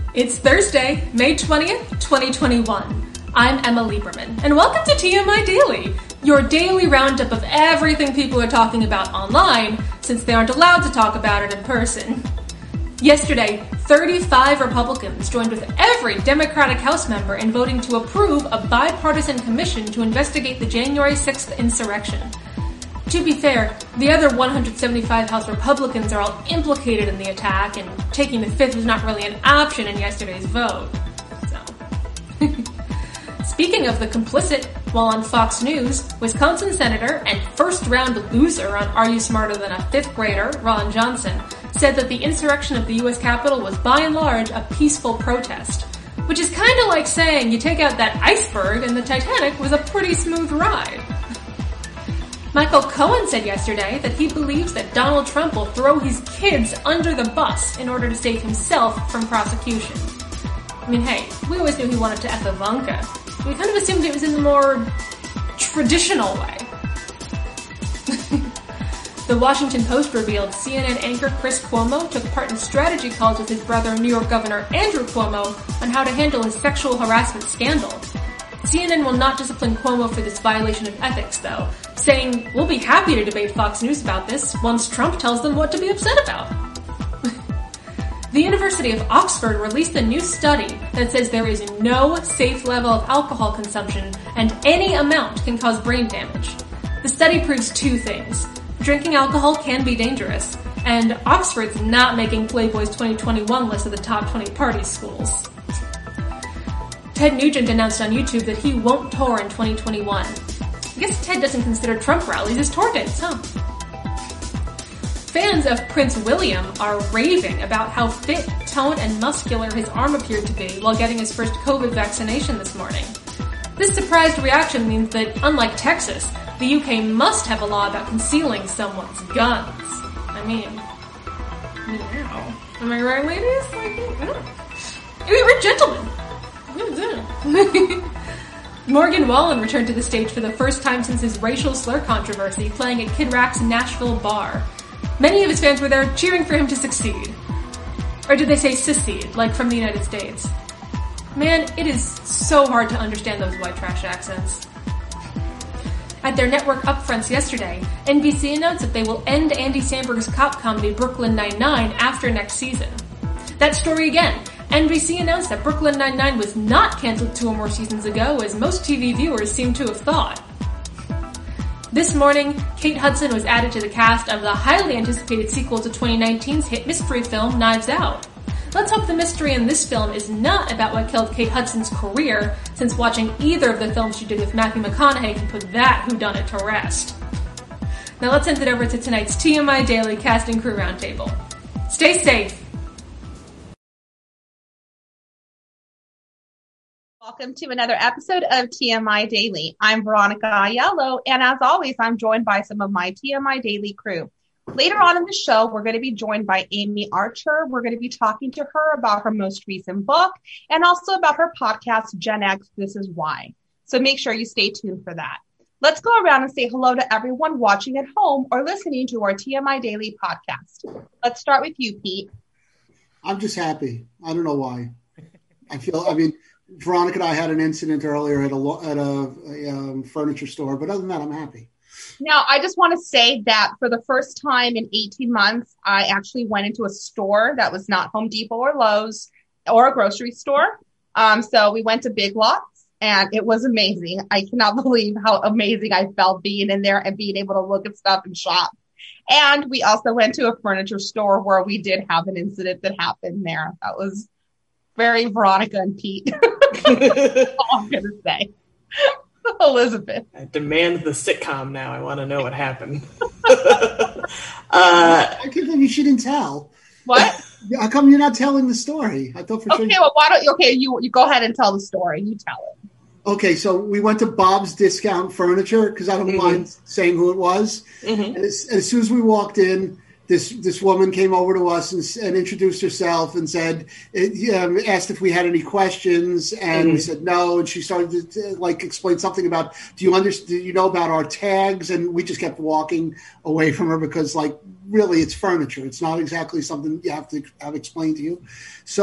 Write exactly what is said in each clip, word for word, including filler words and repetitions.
It's Thursday, May twentieth, twenty twenty-one. I'm Emma Lieberman, and welcome to T M I Daily, your daily roundup of everything people are talking about online, since they aren't allowed to talk about it in person. Yesterday, thirty-five Republicans joined with every Democratic House member in voting to approve a bipartisan commission to investigate the January sixth insurrection. To be fair, the other one hundred seventy-five House Republicans are all implicated in the attack, and taking the fifth was not really an option in yesterday's vote. So. Speaking of the complicit, while on Fox News, Wisconsin Senator and first-round loser on Are You Smarter Than a Fifth Grader, Ron Johnson, said that the insurrection of the U S Capitol was by and large a peaceful protest, which is kind of like saying you take out that iceberg and the Titanic was a pretty smooth ride. Michael Cohen said yesterday that he believes that Donald Trump will throw his kids under the bus in order to save himself from prosecution. I mean, hey, we always knew he wanted to F Ivanka. We kind of assumed it was in the more traditional way. The Washington Post revealed C N N anchor Chris Cuomo took part in strategy calls with his brother, New York Governor Andrew Cuomo, on how to handle his sexual harassment scandal. C N N will not discipline Cuomo for this violation of ethics, though, saying, "We'll be happy to debate Fox News about this once Trump tells them what to be upset about." The University of Oxford released a new study that says there is no safe level of alcohol consumption and any amount can cause brain damage. The study proves two things. Drinking alcohol can be dangerous, and Oxford's not making Playboy's twenty twenty-one list of the top twenty party schools. Ted Nugent announced on YouTube that he won't tour in twenty twenty-one. I guess Ted doesn't consider Trump rallies as tour dates, huh? Fans of Prince William are raving about how fit, toned, and muscular his arm appeared to be while getting his first COVID vaccination this morning. This surprised reaction means that, unlike Texas, the U K must have a law about concealing someone's guns. I mean, meow. Am I right, ladies? Like, we're gentlemen. Morgan Wallen returned to the stage for the first time since his racial slur controversy, playing at Kid Rock's Nashville bar. Many of his fans were there cheering for him to succeed. Or did they say secede, like from the United States? Man, it is so hard to understand those white trash accents. At their network upfronts yesterday, N B C announced that they will end Andy Samberg's cop comedy Brooklyn Nine-Nine after next season. That story again, N B C announced that Brooklyn Nine-Nine was not canceled two or more seasons ago, as most T V viewers seem to have thought. This morning, Kate Hudson was added to the cast of the highly anticipated sequel to twenty nineteen's hit mystery film Knives Out. Let's hope the mystery in this film is not about what killed Kate Hudson's career, since watching either of the films she did with Matthew McConaughey can put that whodunit to rest. Now let's send it over to tonight's T M I Daily Cast and Crew Roundtable. Stay safe. Welcome to another episode of T M I Daily. I'm Veronica Aiello, and as always, I'm joined by some of my T M I Daily crew. Later on in the show, we're going to be joined by Amy Archer. We're going to be talking to her about her most recent book and also about her podcast, Gen X, This Is Why. So make sure you stay tuned for that. Let's go around and say hello to everyone watching at home or listening to our T M I Daily podcast. Let's start with you, Pete. I'm just happy. I don't know why. I feel, I mean... Veronica and I had an incident earlier at a at a, a um, furniture store, but other than that, I'm happy. Now, I just want to say that for the first time in eighteen months, I actually went into a store that was not Home Depot or Lowe's or a grocery store. Um, so we went to Big Lots, and it was amazing. I cannot believe how amazing I felt being in there and being able to look at stuff and shop. And we also went to a furniture store where we did have an incident that happened there. That was very Veronica and Pete. That's all I'm going to say. Elizabeth. I demand the sitcom now. I want to know what happened. uh, I can't believe you shouldn't tell. What? How come you're not telling the story? I thought for okay, sure. well, why don't you, okay, you, you go ahead and tell the story. You tell it. Okay, so we went to Bob's Discount Furniture, because I don't mm-hmm. mind saying who it was. Mm-hmm. And as, as soon as we walked in, This this woman came over to us and, and introduced herself and said, um, asked if we had any questions, and mm-hmm. we said no. And she started to, to like explain something about, do you understand? Do you know about our tags? And we just kept walking away from her because, like, really, it's furniture. It's not exactly something you have to have explained to you. So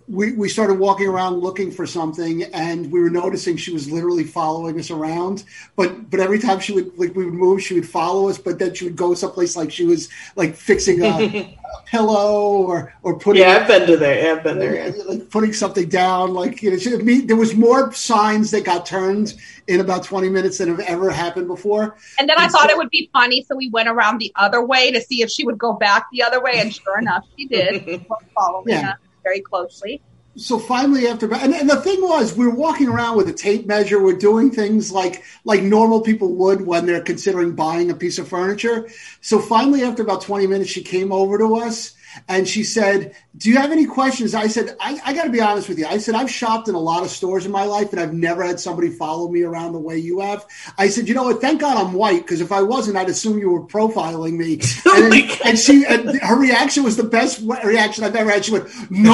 we, we started walking around looking for something, and we were noticing she was literally following us around. But but every time she would like we would move, she would follow us. But then she would go someplace like she was like fixing a, a pillow or or putting. Yeah, I've been to there. Yeah, I've been there. Yeah. Like putting something down. Like you know, she, me, there was more signs that got turned in about twenty minutes than have ever happened before. And then and I thought so, it would be funny, so we went around the other way to see if she would go back the other way, and sure enough, she did. She was following yeah. us very closely. So finally, after and, and the thing was, we were walking around with a tape measure. We're doing things like like normal people would when they're considering buying a piece of furniture. So finally, after about twenty minutes, she came over to us and she said, "Do you have any questions?" I said, I, I got to be honest with you. I said, I've shopped in a lot of stores in my life, and I've never had somebody follow me around the way you have. I said, you know what? Thank God I'm white, because if I wasn't, I'd assume you were profiling me. And, then, and she, and her reaction was the best reaction I've ever had. She went, "No,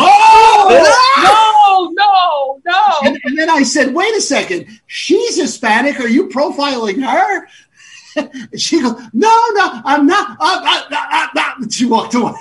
no, no, no." And, and then I said, "Wait a second. She's Hispanic. Are you profiling her?" And she goes, "No, no, I'm not." I'm, I'm, I'm not. And she walked away.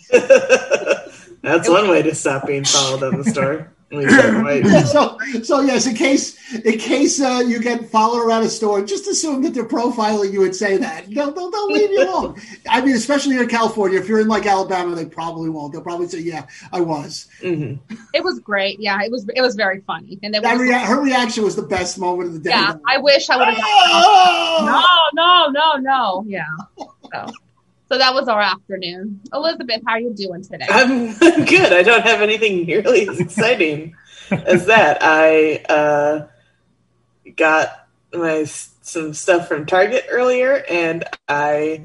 That's one way to stop being followed in the store. so, so yes, in case in case uh, you get followed around a store, just assume that they're profiling you and say that. They'll, they'll, they'll leave you alone. I mean, especially here in California. If you're in like Alabama, they probably won't. They'll probably say, "Yeah, I was." Mm-hmm. It was great. Yeah, it was. It was very funny. And then rea- her reaction was the best moment of the day. Yeah, I wish I would have. Oh! No, no, no, no. Yeah. So. So that was our afternoon. Elizabeth, how are you doing today? I'm good. I don't have anything nearly as exciting as that. I uh, got my some stuff from Target earlier, and I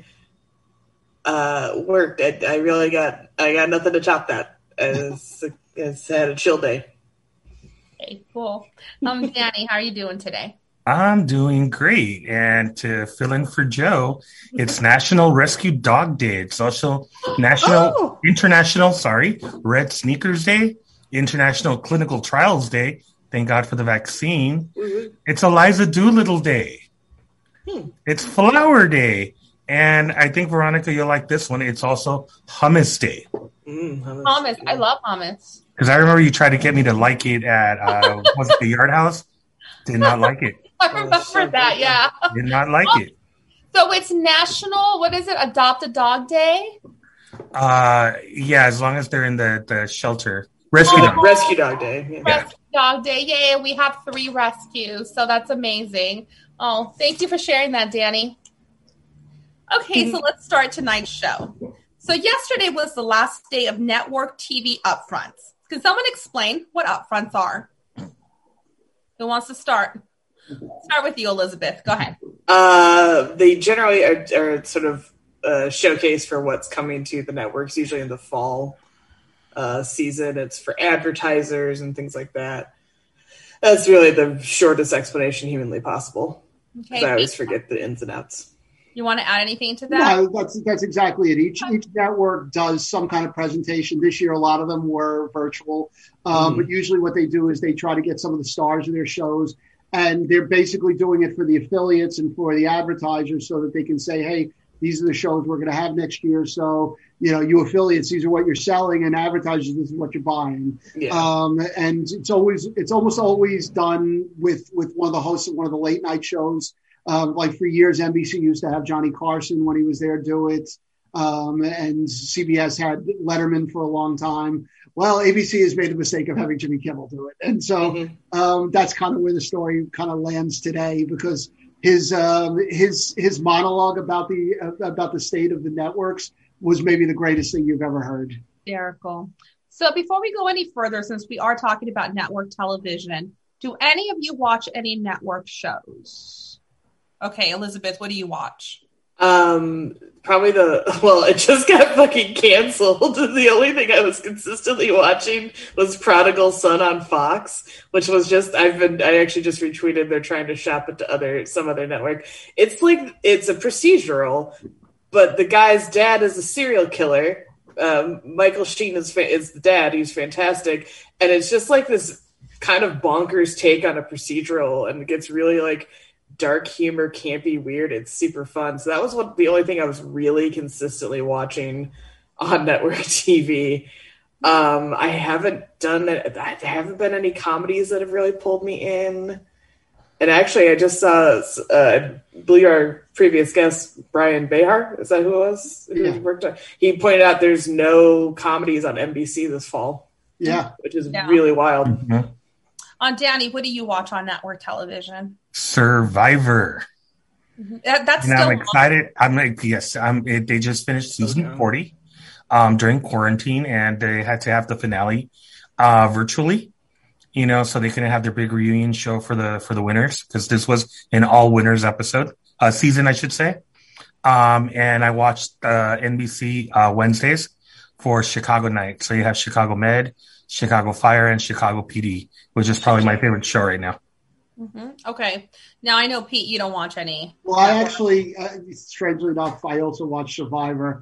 uh, worked. I, I really got I got nothing to top that. It's, it's had a chill day. Okay, cool. Um, Danny, how are you doing today? I'm doing great. And to fill in for Joe, it's National Rescue Dog Day. It's also National, oh. International, sorry, Red Sneakers Day, International Clinical Trials Day. Thank God for the vaccine. Mm-hmm. It's Eliza Doolittle Day. Hmm. It's Flower Day. And I think, Veronica, you'll like this one. It's also Hummus Day. Mm, hummus. hummus. I love hummus. Because I remember you tried to get me to like it at, uh, was it the Yard House? Did not like it. I remember oh, that, yeah. Did not like oh, it. So it's National, what is it, Adopt a Dog Day? Uh, yeah, as long as they're in the, the shelter. Rescue oh, Dog. Rescue Dog Day. Yeah. Rescue Dog Day, yeah, we have three rescues, so that's amazing. Oh, thank you for sharing that, Danny. Okay, so let's start tonight's show. So yesterday was the last day of network T V upfronts. Can someone explain what upfronts are? Who wants to start? Start with you, Elizabeth. Go ahead. Uh, they generally are, are sort of uh, showcase for what's coming to the networks, usually in the fall uh, season. It's for advertisers and things like that. That's really the shortest explanation humanly possible. Okay. I always forget the ins and outs. You want to add anything to that? No, that's that's exactly it. Each each network does some kind of presentation. This year, a lot of them were virtual, um, mm. but usually what they do is they try to get some of the stars of their shows, and they're basically doing it for the affiliates and for the advertisers so that they can say, hey, these are the shows we're going to have next year. So, you know, you affiliates, these are what you're selling, and advertisers, this is what you're buying. Yeah. Um, and it's always it's almost always done with, with one of the hosts of one of the late night shows. Um, like for years, N B C used to have Johnny Carson when he was there do it. Um, and C B S had Letterman for a long time. Well, A B C has made the mistake of having Jimmy Kimmel do it. And so mm-hmm. um, that's kind of where the story kind of lands today, because his um, his his monologue about the uh, about the state of the networks was maybe the greatest thing you've ever heard. Very cool. So before we go any further, since we are talking about network television, do any of you watch any network shows? Okay, Elizabeth, what do you watch? Um, probably the, well, it just got fucking canceled. The only thing I was consistently watching was Prodigal Son on Fox, which was just, I've been, I actually just retweeted, they're trying to shop it to other, some other network. It's like, it's a procedural, but the guy's dad is a serial killer. Um, Michael Sheen is, fa- is the dad. He's fantastic. And it's just like this kind of bonkers take on a procedural, and it gets really like, dark humor, campy, weird. It's super fun. So that was what the only thing I was really consistently watching on network T V. Um, I haven't done it. There haven't been any comedies that have really pulled me in. And actually, I just saw, uh, I believe our previous guest, Brian Behar, is that who it was? Who Yeah. worked on? He pointed out there's no comedies on N B C this fall. Yeah. Which is Yeah. really wild. Mhm. On uh, Danny, what do you watch on network television? Survivor. That, that's And still I'm excited. I'm like, yes, I'm, it, they just finished season Okay. forty um, during quarantine, and they had to have the finale uh, virtually. You know, so they couldn't have their big reunion show for the for the winners, because this was an all winners episode, uh, season, I should say. Um, and I watched uh, N B C uh, Wednesdays for Chicago Night. So you have Chicago Med, Chicago Fire, and Chicago P D, which is probably my favorite show right now. Mm-hmm. Okay. Now I know, Pete, you don't watch any. Well, I actually, uh, strangely enough, I also watched Survivor.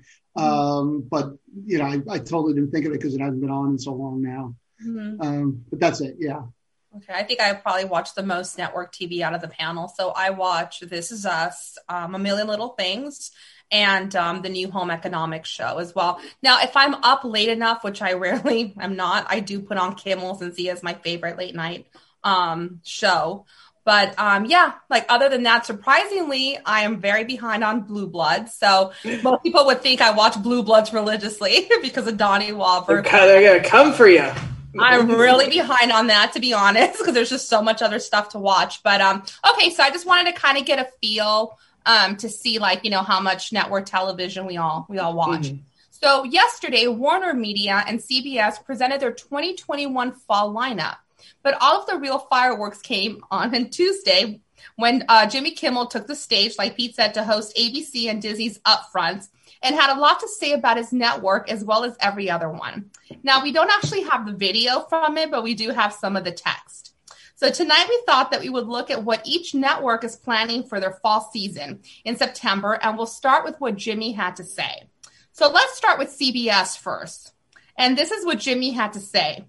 Um, but, you know, I, I totally didn't think of it because it hasn't been on in so long now. Mm-hmm. Um, but that's it. Yeah. Okay, I think I probably watch the most network T V out of the panel. So I watch This Is Us, um, A Million Little Things, and um, the new home economics show as well. Now, if I'm up late enough, which I rarely am not, I do put on Kimmel since he is my favorite late night um, show. But um, yeah, like other than that, surprisingly, I am very behind on Blue Bloods. So most people would think I watch Blue Bloods religiously because of Donnie They're, Wahlberg. kind of, they're gonna come for you. I'm really behind on that, to be honest, because there's just so much other stuff to watch. But um, okay, so I just wanted to kind of get a feel um, to see, like, you know, how much network television we all we all watch. Mm-hmm. So yesterday, Warner Media and C B S presented their twenty twenty-one fall lineup, but all of the real fireworks came on on Tuesday when uh, Jimmy Kimmel took the stage, like Pete said, to host A B C and Disney's Upfronts, and had a lot to say about his network as well as every other one. Now, we don't actually have the video from it, but we do have some of the text. So tonight we thought that we would look at what each network is planning for their fall season in September, and we'll start with what Jimmy had to say. So let's start with C B S first. And this is what Jimmy had to say.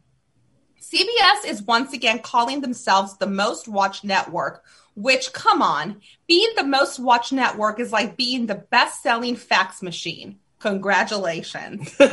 C B S is once again calling themselves the most watched network, which, come on, being the most watched network is like being the best-selling fax machine. Congratulations. So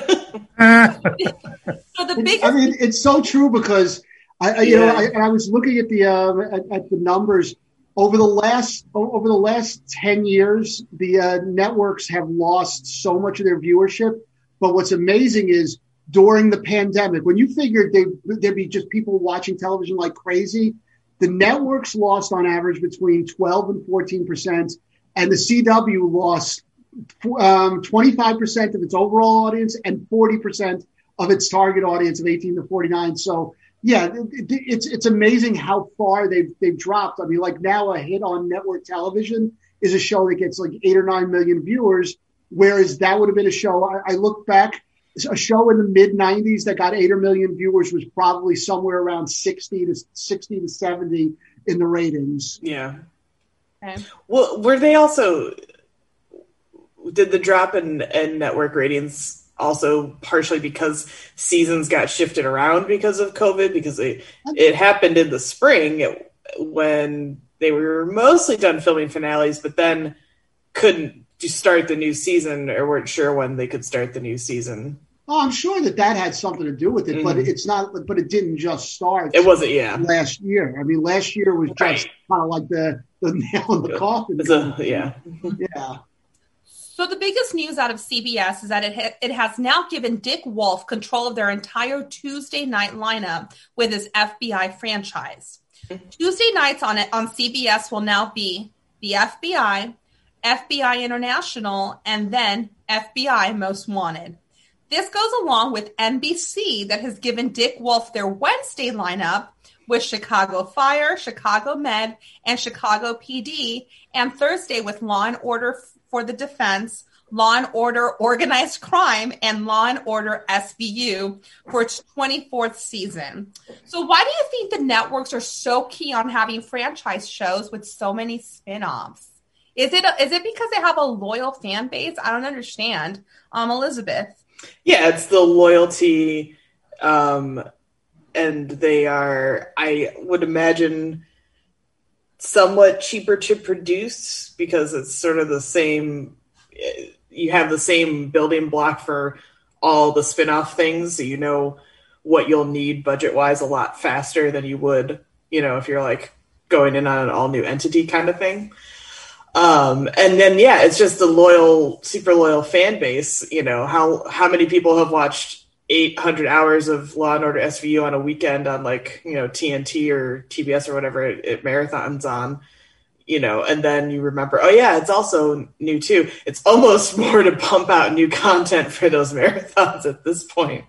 the biggest... I mean, it's so true because I, I you Yeah. know, I, I was looking at the uh, at, at the numbers over the last over the last ten years. The uh, networks have lost so much of their viewership. But what's amazing is during the pandemic, when you figured they, there'd be just people watching television like crazy, the networks lost on average between twelve and fourteen percent, and the C W lost um, twenty-five percent of its overall audience and forty percent of its target audience of eighteen to forty-nine. So, yeah, it, it's it's amazing how far they've they've dropped. I mean, like now a hit on network television is a show that gets like eight or nine million viewers, whereas that would have been a show. I, I look back, a show in the mid nineties that got eight or million viewers was probably somewhere around sixty to sixty to seventy in the ratings. Yeah. Okay. Well, were they also, did the drop in, in network ratings also partially because seasons got shifted around because of COVID? Because it, it happened in the spring when they were mostly done filming finales, but then couldn't start the new season or weren't sure when they could start the new season. Oh, I'm sure that that had something to do with it, Mm-hmm. but it's not. But it didn't just start. It wasn't, yeah. Last year. I mean, last year was just Right. kind of like the, the nail in the coffin. It's a, yeah. Yeah. So the biggest news out of C B S is that it ha- it has now given Dick Wolf control of their entire Tuesday night lineup with his F B I franchise. Tuesday nights on it on C B S will now be the F B I, F B I International, and then F B I Most Wanted. This goes along with N B C that has given Dick Wolf their Wednesday lineup with Chicago Fire, Chicago Med, and Chicago P D, and Thursday with Law and Order for the Defense, Law and Order Organized Crime, and Law and Order S V U for its twenty-fourth season. So why do you think the networks are so keen on having franchise shows with so many spin-offs? Is it is it because they have a loyal fan base? I don't understand. Um, Elizabeth. Yeah, it's the loyalty, um, and they are, I would imagine, somewhat cheaper to produce because it's sort of the same, you have the same building block for all the spin-off things, so you know what you'll need budget-wise a lot faster than you would, you know, if you're like going in on an all-new entity kind of thing. Um, and then, yeah, it's just a loyal, super loyal fan base. You know, how, how many people have watched eight hundred hours of Law and Order S V U on a weekend on like, you know, T N T or T B S or whatever it, it marathons on, you know, and then you remember, oh yeah, it's also new too. It's almost more to pump out new content for those marathons at this point,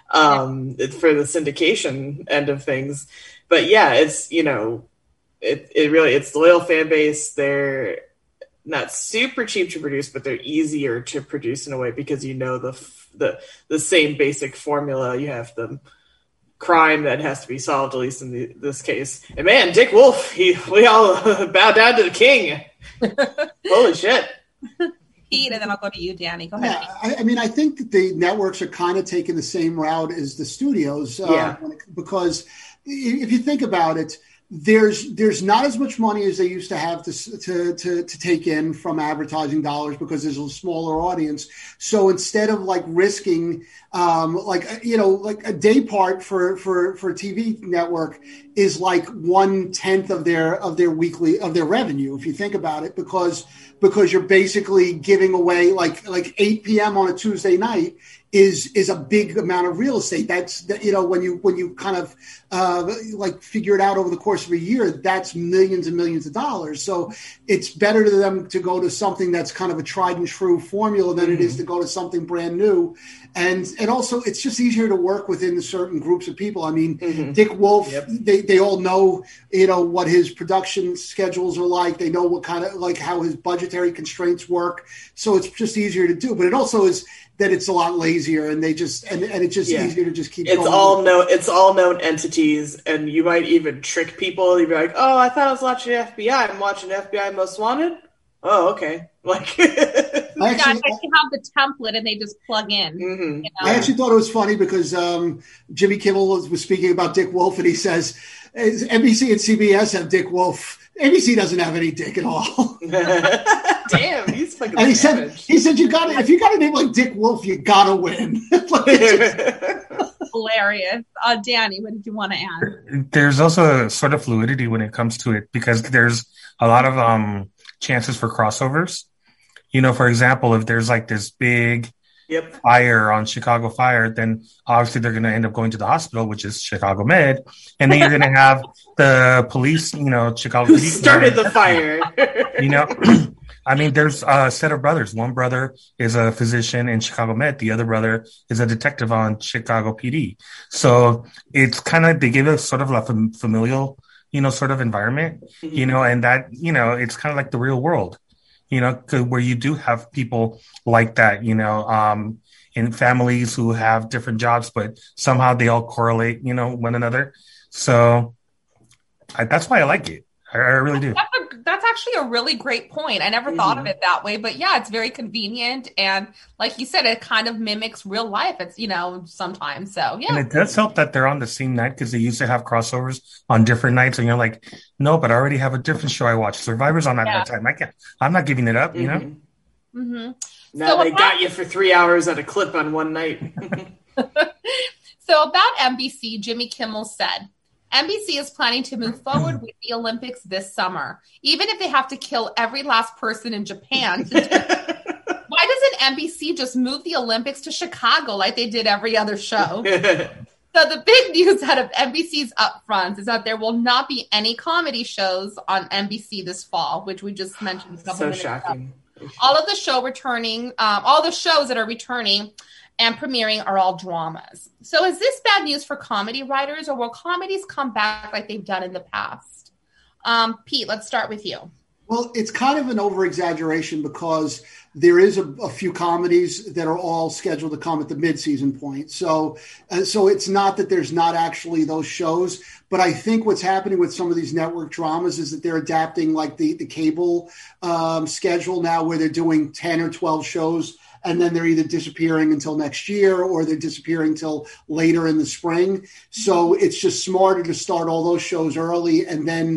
um, yeah. for the syndication end of things. But yeah, it's, you know, it, it really, it's loyal fan base. They're not super cheap to produce, but they're easier to produce in a way because you know the the the same basic formula. You have the crime that has to be solved, at least in the, this case. And man, Dick Wolf, he we all bow down to the king. Holy shit! Pete, and then I'll go to you, Danny. Go ahead. Yeah, I, I mean, I think that the networks are kind of taking the same route as the studios, uh, yeah. because if you think about it. There's there's not as much money as they used to have to, to to to take in from advertising dollars because there's a smaller audience. So instead of like risking, um, like you know, like a day part for for for a T V network is like one tenth of their of their weekly of their revenue, if you think about it, because because you're basically giving away like like eight p.m. on a Tuesday night. is is a big amount of real estate. That's, you know, when you when you kind of uh, like figure it out over the course of a year, that's millions and millions of dollars. So it's better to them to go to something that's kind of a tried and true formula than mm-hmm. it is to go to something brand new. And and also it's just easier to work within certain groups of people. I mean, mm-hmm. Dick Wolf, yep. they, they all know, you know, what his production schedules are like. They know what kind of like how his budgetary constraints work. So it's just easier to do. But it also is that it's a lot lazier, and they just and, and it's just yeah. easier to just keep. It's going. all known. It's all known entities, and you might even trick people. You'd be like, "Oh, I thought I was watching F B I. I'm watching F B I Most Wanted." Oh, okay. Like, I actually, yeah, they have the template, and they just plug in. Mm-hmm. You know? I actually thought it was funny because um, Jimmy Kimmel was, was speaking about Dick Wolf, and he says N B C and C B S have Dick Wolf. A B C doesn't have any dick at all. Damn, he's fucking. And he savage. said, "He said you got if you got a name like Dick Wolf, you gotta win." Hilarious, uh, Danny. What did you want to add? There's also a sort of fluidity when it comes to it because there's a lot of um, chances for crossovers. You know, for example, if there's like this big Yep. fire on Chicago Fire, then obviously they're going to end up going to the hospital, which is Chicago Med, and then you're going to have the police, you know, Chicago Who started the fire. You know, I mean, there's a set of brothers. One brother is a physician in Chicago Med. The other brother is a detective on Chicago P D. So it's kind of, they give us sort of a fam- familial, you know, sort of environment, mm-hmm. you know, and that, you know, it's kind of like the real world. You know, where you do have people like that, you know, um, in families who have different jobs, but somehow they all correlate, you know, one another. So I, that's why I like it. I, I really do. That's, a, that's actually a really great point. I never mm-hmm. thought of it that way, but yeah, it's very convenient. And like you said, it kind of mimics real life. It's, you know, sometimes. So yeah. And it does help that they're on the same night because they used to have crossovers on different nights. And you're like, no, but I already have a different show I watch. Survivor's on at yeah. that time. I can't, I'm not giving it up, mm-hmm. you know? Mm-hmm. Now so they about, got you for three hours at a clip on one night. So about N B C, Jimmy Kimmel said, N B C is planning to move forward with the Olympics this summer, even if they have to kill every last person in Japan. Why doesn't N B C just move the Olympics to Chicago like they did every other show? So the big news out of N B C's upfronts is that there will not be any comedy shows on N B C this fall, which we just mentioned. A couple so minutes shocking. ago. All of the show returning, um, all the shows that are returning and premiering are all dramas. So is this bad news for comedy writers, or will comedies come back like they've done in the past? Um, Pete, let's start with you. Well, it's kind of an over-exaggeration because there is a, a few comedies that are all scheduled to come at the mid-season point. So, uh, so it's not that there's not actually those shows, but I think what's happening with some of these network dramas is that they're adapting like the, the cable um, schedule now, where they're doing ten or twelve shows, and then they're either disappearing until next year or they're disappearing until later in the spring. So it's just smarter to start all those shows early and then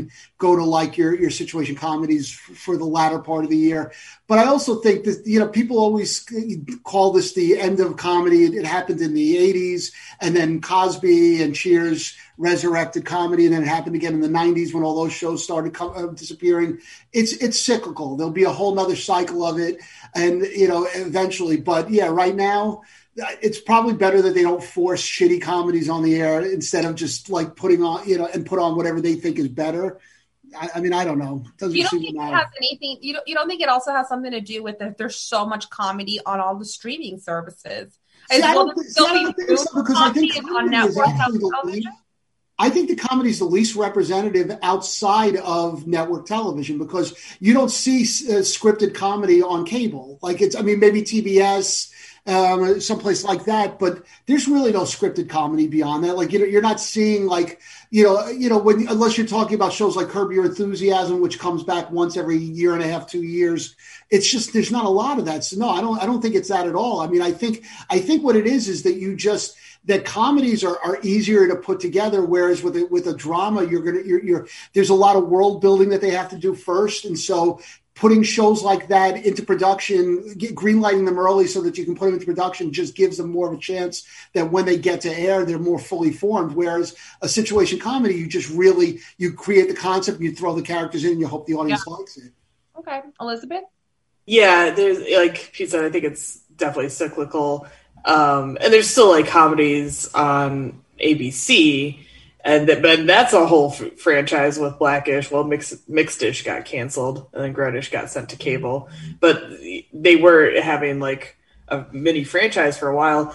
go to like your, your situation comedies f- for the latter part of the year. But I also think that, you know, people always call this the end of comedy. It, it happened in the eighties, and then Cosby and Cheers resurrected comedy, and then it happened again in the nineties when all those shows started co- uh, disappearing. It's it's cyclical. There'll be a whole nother cycle of it, and, you know, eventually. But yeah, right now, it's probably better that they don't force shitty comedies on the air instead of just like putting on, you know, and put on whatever they think is better. I, I mean, I don't know. It doesn't you don't seem think to it matter. has anything? You don't. You don't think it also has something to do with that? There's so much comedy on all the streaming services. See, As I well don't think, as see, I there'll don't be think so, because I think comedy on comedy is network actually the television. least, I think the comedy is the least representative outside of network television, because you don't see uh, scripted comedy on cable. Like it's, I mean, maybe T B S, um, someplace like that, but there's really no scripted comedy beyond that. Like, you know, you're not seeing like, you know, you know, when, unless you're talking about shows like Curb Your Enthusiasm, which comes back once every year and a half, two years. It's just, there's not a lot of that. So no, I don't, I don't think it's that at all. I mean, I think, I think what it is, is that you just, that comedies are, are easier to put together. Whereas with a, with a drama, you're going to, you're, you're, there's a lot of world building that they have to do first. And so putting shows like that into production, get, greenlighting them early so that you can put them into production just gives them more of a chance that when they get to air, they're more fully formed. Whereas a situation comedy, you just really, you create the concept, you throw the characters in, and you hope the audience Yeah. likes it. Okay, Elizabeth. Yeah, there's like Pete said, I think it's definitely cyclical. Um, and there's still like comedies on A B C, and that, but that's a whole f- franchise with Blackish. Well, Mix, Mixedish got canceled, and then Grownish got sent to cable. But they were having like a mini franchise for a while.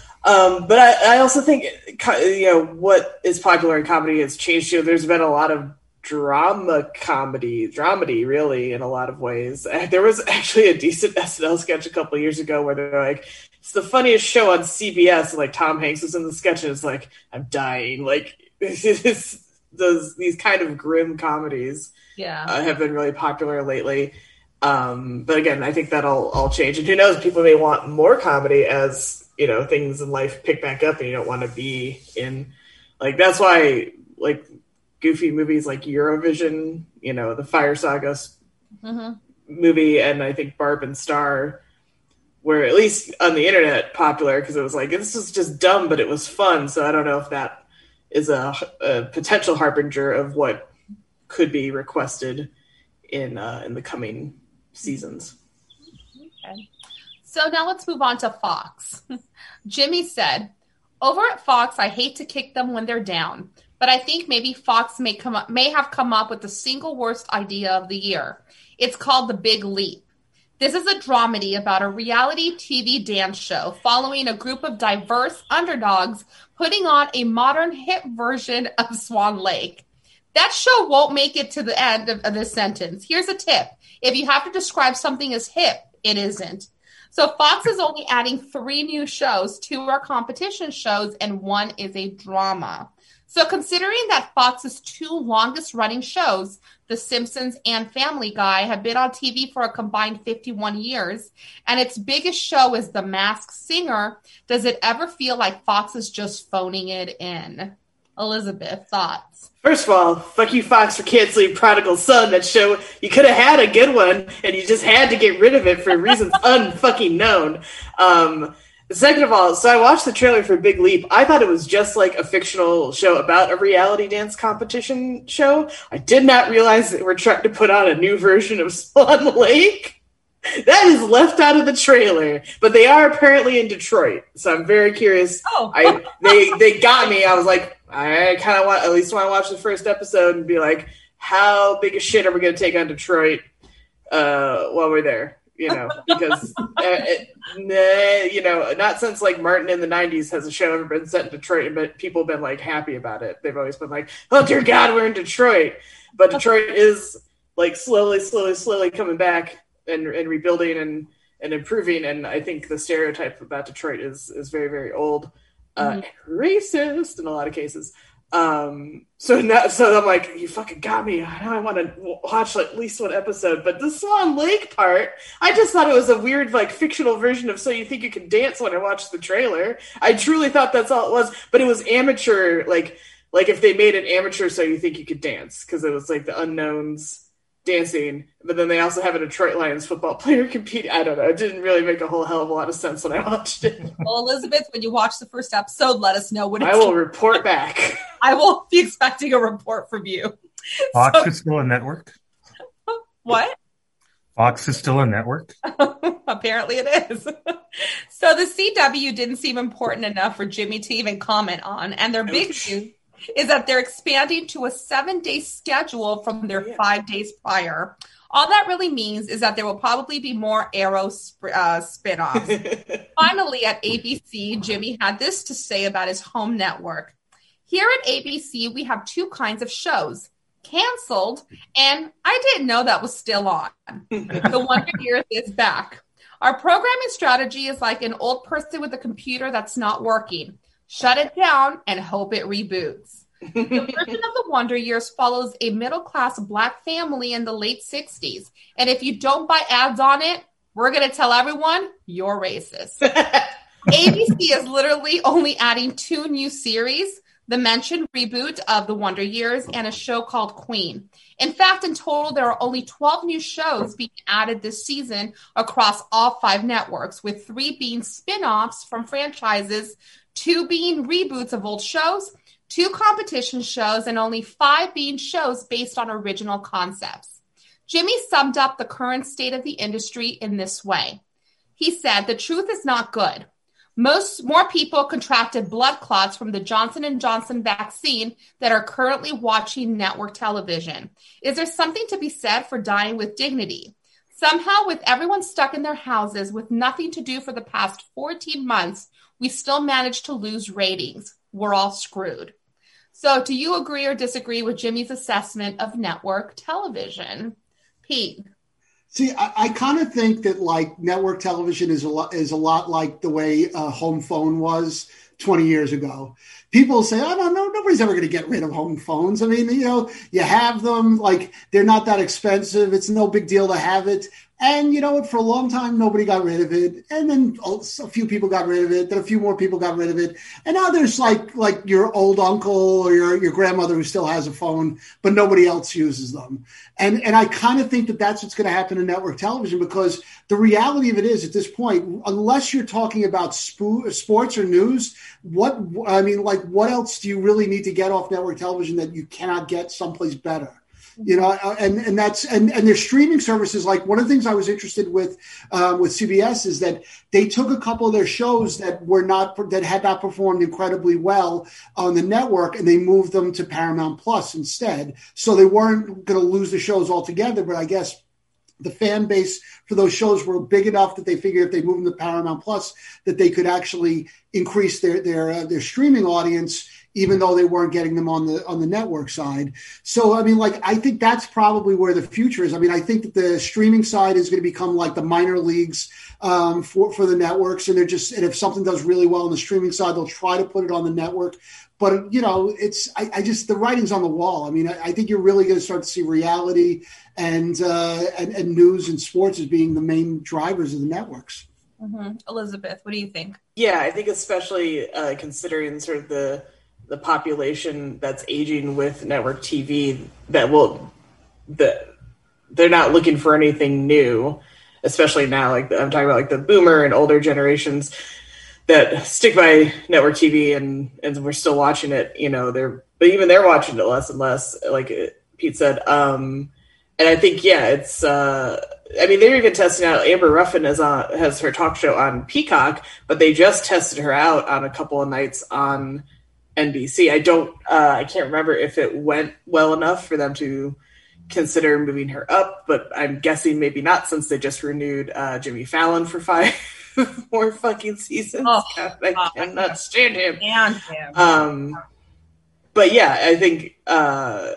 Um, but I, I also think, you know, what is popular in comedy has changed. You know, there's been a lot of drama comedy, dramedy, really, in a lot of ways. There was actually a decent S N L sketch a couple of years ago where they're like, it's the funniest show on C B S. And like Tom Hanks was in the sketch, and it's like, I'm dying. Like this, those these kind of grim comedies, Yeah, uh, have been really popular lately. Um, but again, I think that'll all change. And who knows? People may want more comedy as, you know, things in life pick back up, and you don't want to be in like that's why like. Goofy movies like Eurovision, you know, the Fire Saga mm-hmm. movie, and I think Barb and Star were at least on the internet popular because it was like, this is just dumb, but it was fun. So I don't know if that is a, a potential harbinger of what could be requested in uh, in the coming seasons. Okay. So now let's move on to Fox. Jimmy said, over at Fox, I hate to kick them when they're down, but I think maybe Fox may come up, may have come up with the single worst idea of the year. It's called The Big Leap. This is a dramedy about a reality T V dance show following a group of diverse underdogs putting on a modern hip version of Swan Lake. That show won't make it to the end of, of this sentence. Here's a tip. If you have to describe something as hip, it isn't. So Fox is only adding three new shows. Two are competition shows and one is a drama. So considering that Fox's two longest running shows, The Simpsons and Family Guy, have been on T V for a combined fifty-one years, and its biggest show is The Masked Singer, does it ever feel like Fox is just phoning it in? Elizabeth, thoughts? First of all, fuck you, Fox, for canceling Prodigal Son. That show, you could have had a good one, and you just had to get rid of it for reasons unfucking known. Um, second of all, so I watched the trailer for Big Leap. I thought it was just like a fictional show about a reality dance competition show. I did not realize that we're trying to put on a new version of Swan Lake. That is left out of the trailer, but they are apparently in Detroit, so I'm very curious. Oh. I they they got me. I was like, I kind of want at least want to watch the first episode and be like, how big a shit are we going to take on Detroit uh, while we're there? You know, because uh, it, nah, you know, not since like Martin in the nineties has a show ever been set in Detroit, but people have been like happy about it. They've always been like, oh dear God, we're in Detroit, but Detroit is like slowly, slowly, slowly coming back. And, and rebuilding and, and improving, and I think the stereotype about Detroit is is very, very old, uh, mm-hmm. racist in a lot of cases. Um, so now, so I'm like, you fucking got me. Now I want to watch at least one episode. But the Swan Lake part, I just thought it was a weird, like, fictional version of So You Think You Can Dance when I watched the trailer. I truly thought that's all it was, but it was amateur, like. like if they made an amateur so you think you could dance because it was like the unknowns dancing, but then they also have a Detroit Lions football player compete. I don't know. It didn't really make a whole hell of a lot of sense when I watched it. Well, Elizabeth, when you watch the first episode, let us know what it's I will report back. I will be expecting a report from you. Fox So, is still a network. what? Fox is still a network. Apparently it is. So the C W didn't seem important enough for Jimmy to even comment on, and their big Ouch. news is that they're expanding to a seven-day schedule from their Yeah. five days prior. All that really means is that there will probably be more Arrow sp- uh, spin-offs. Finally, at A B C, Jimmy had this to say about his home network. Here at A B C, we have two kinds of shows. Canceled, and I didn't know that was still on. The Wonder Years is back. Our programming strategy is like an old person with a computer that's not working. Shut it down and hope it reboots. The version of the Wonder Years follows a middle-class black family in the late sixties. And if you don't buy ads on it, we're going to tell everyone you're racist. A B C is literally only adding two new series, the mentioned reboot of the Wonder Years and a show called Queen. In fact, in total, there are only twelve new shows being added this season across all five networks, with three being spin-offs from franchises, two being reboots of old shows, two competition shows, and only five being shows based on original concepts. Jimmy summed up the current state of the industry in this way. He said, "The truth is not good. Most more people contracted blood clots from the Johnson and Johnson vaccine that are currently watching network television. Is there something to be said for dying with dignity? Somehow, with everyone stuck in their houses with nothing to do for the past fourteen months, we still managed to lose ratings. We're all screwed." So do you agree or disagree with Jimmy's assessment of network television? Pete? See, I, I kind of think that like network television is a lot is a lot like the way a home phone was twenty years ago. People say, "Oh no, no, nobody's ever going to get rid of home phones." I mean, you know, you have them, like they're not that expensive. It's no big deal to have it. And you know what? For a long time, nobody got rid of it, and then a few people got rid of it. Then a few more people got rid of it, and now there's like like your old uncle or your your grandmother who still has a phone, but nobody else uses them. And and I kind of think that that's what's going to happen in network television, because the reality of it is, at this point, unless you're talking about spo- sports or news, what I mean, like what else do you really need to get off network television that you cannot get someplace better? You know, and, and that's and, and their streaming services. Like one of the things I was interested with um, with C B S is that they took a couple of their shows that were not that had not performed incredibly well on the network, and they moved them to Paramount Plus instead. So they weren't going to lose the shows altogether, but I guess the fan base for those shows were big enough that they figured if they moved them to Paramount Plus, that they could actually increase their their uh, their streaming audience, even though they weren't getting them on the on the network side. So, I mean, like, I think that's probably where the future is. I mean, I think that the streaming side is going to become like the minor leagues um, for, for the networks. And they're just, and if something does really well on the streaming side, they'll try to put it on the network. But, you know, it's, I, I just, the writing's on the wall. I mean, I, I think you're really going to start to see reality and, uh, and, and news and sports as being the main drivers of the networks. Mm-hmm. Elizabeth, what do you think? Yeah, I think especially uh, considering sort of the, the population that's aging with network T V, that will the they're not looking for anything new, especially now. Like I'm talking about like the boomer and older generations that stick by network T V and and we're still watching it. You know, they're but even they're watching it less and less. Like Pete said, um, and I think yeah, it's. Uh, I mean, they're even testing out Amber Ruffin as on has her talk show on Peacock, but they just tested her out on a couple of nights on N B C. I don't, uh, I can't remember if it went well enough for them to consider moving her up, but I'm guessing maybe not, since they just renewed uh, Jimmy Fallon for five more fucking seasons. Oh, God, I God. cannot stand him. And him. Um, but yeah, I think uh,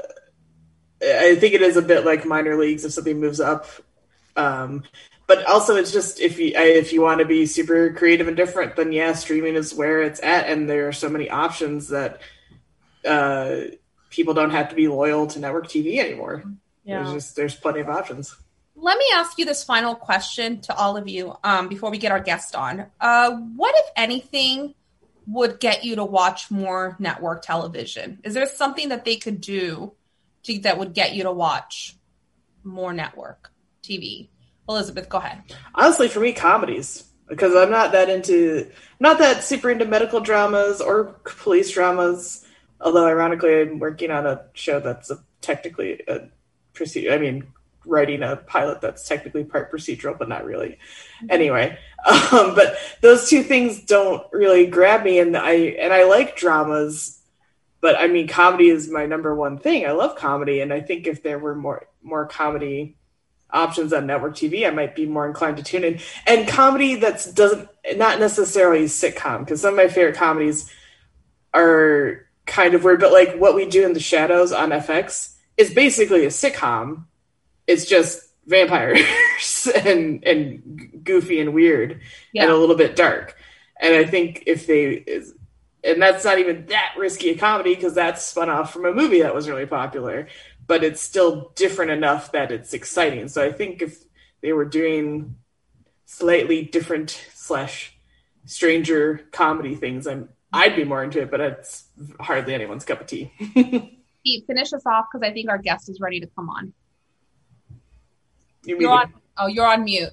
I think it is a bit like minor leagues if something moves up. Um, But also, it's just if you if you want to be super creative and different, then yeah, streaming is where it's at, and there are so many options that uh, people don't have to be loyal to network T V anymore. Yeah. There's just there's plenty of options. Let me ask you this final question to all of you um, before we get our guest on. Uh, what, if anything, would get you to watch more network television? Is there something that they could do to, that would get you to watch more network T V? Elizabeth, go ahead. Honestly, for me, comedies, because I'm not that into, not that super into medical dramas or police dramas. Although, ironically, I'm working on a show that's a, technically a procedure. I mean, writing a pilot that's technically part procedural, but not really. Anyway, um, but those two things don't really grab me, and I and I like dramas, but I mean, comedy is my number one thing. I love comedy, and I think if there were more more comedy options on network T V, I might be more inclined to tune in. And comedy that's doesn't not necessarily sitcom, because some of my favorite comedies are kind of weird, but like What We Do in the Shadows on F X is basically a sitcom. It's just vampires and and goofy and weird yeah. and a little bit dark. And I think if they, and that's not even that risky a comedy because that's spun off from a movie that was really popular, but it's still different enough that it's exciting. So I think if they were doing slightly different slash stranger comedy things, I'm I'd be more into it, but it's hardly anyone's cup of tea. Pete, finish us off because I think our guest is ready to come on. You're, you're on. Oh, you're on mute.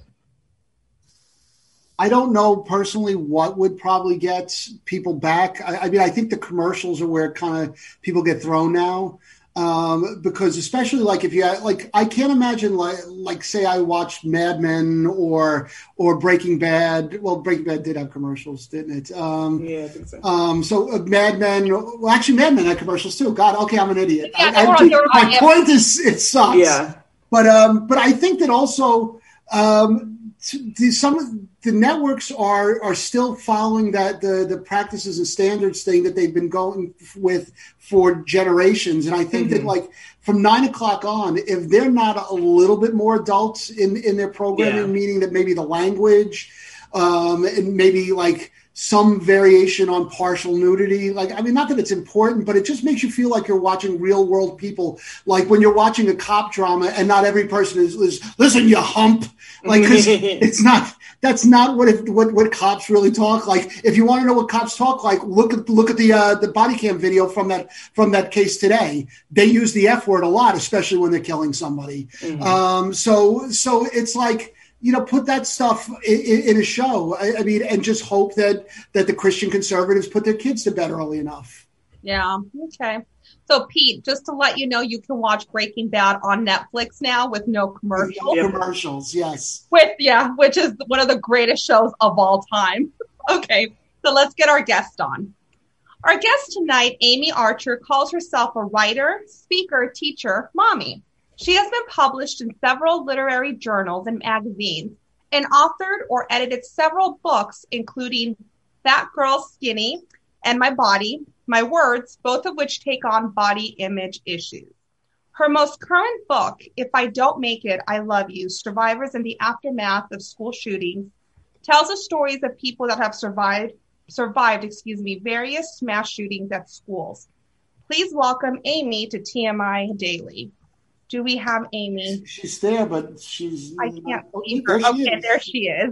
I don't know personally what would probably get people back. I, I mean, I think the commercials are where kind of people get thrown now. Um, because especially like if you like, I can't imagine like, like say I watched Mad Men or, or Breaking Bad. Well, Breaking Bad did have commercials, didn't it? Um, yeah, I think so. Um, so uh, Mad Men, well, actually Mad Men had commercials too. God, okay. I'm an idiot. Yeah, I, I, I, my point is it sucks. Yeah. But, um, but I think that also, um, the, some of the networks are are still following that the the practices and standards thing that they've been going with for generations, and I think mm-hmm. that like from nine o'clock on, if they're not a little bit more adults in in their programming, yeah. meaning that maybe the language, um, and maybe like some variation on partial nudity. Like, I mean, not that it's important, but it just makes you feel like you're watching real world people. Like when you're watching a cop drama and not every person is, is listen, you hump. Like, 'cause it's not, that's not what, it, what, what cops really talk like. If you want to know what cops talk like, look at, look at the, uh, the body cam video from that, from that case today. They use the F word a lot, especially when they're killing somebody. Mm-hmm. Um, so, so it's like, you know, put that stuff in, in a show. I, I mean, and just hope that that the Christian conservatives put their kids to bed early enough. Yeah. Okay. So, Pete, just to let you know, you can watch Breaking Bad on Netflix now with no commercials. No commercials, yes. With yeah, which is one of the greatest shows of all time. Okay, so let's get our guest on. Our guest tonight, Amy Archer, calls herself a writer, speaker, teacher, mommy. She has been published in several literary journals and magazines and authored or edited several books, including Fat Girl Skinny and My Body, My Words, both of which take on body image issues. Her most current book, If I Don't Make It, I Love You, Survivors in the Aftermath of School Shootings, tells the stories of people that have survived, survived, excuse me, various mass shootings at schools. Please welcome Amy to T M I Daily. Do we have Amy? She's there, but she's... I can't see her. There okay, there she is.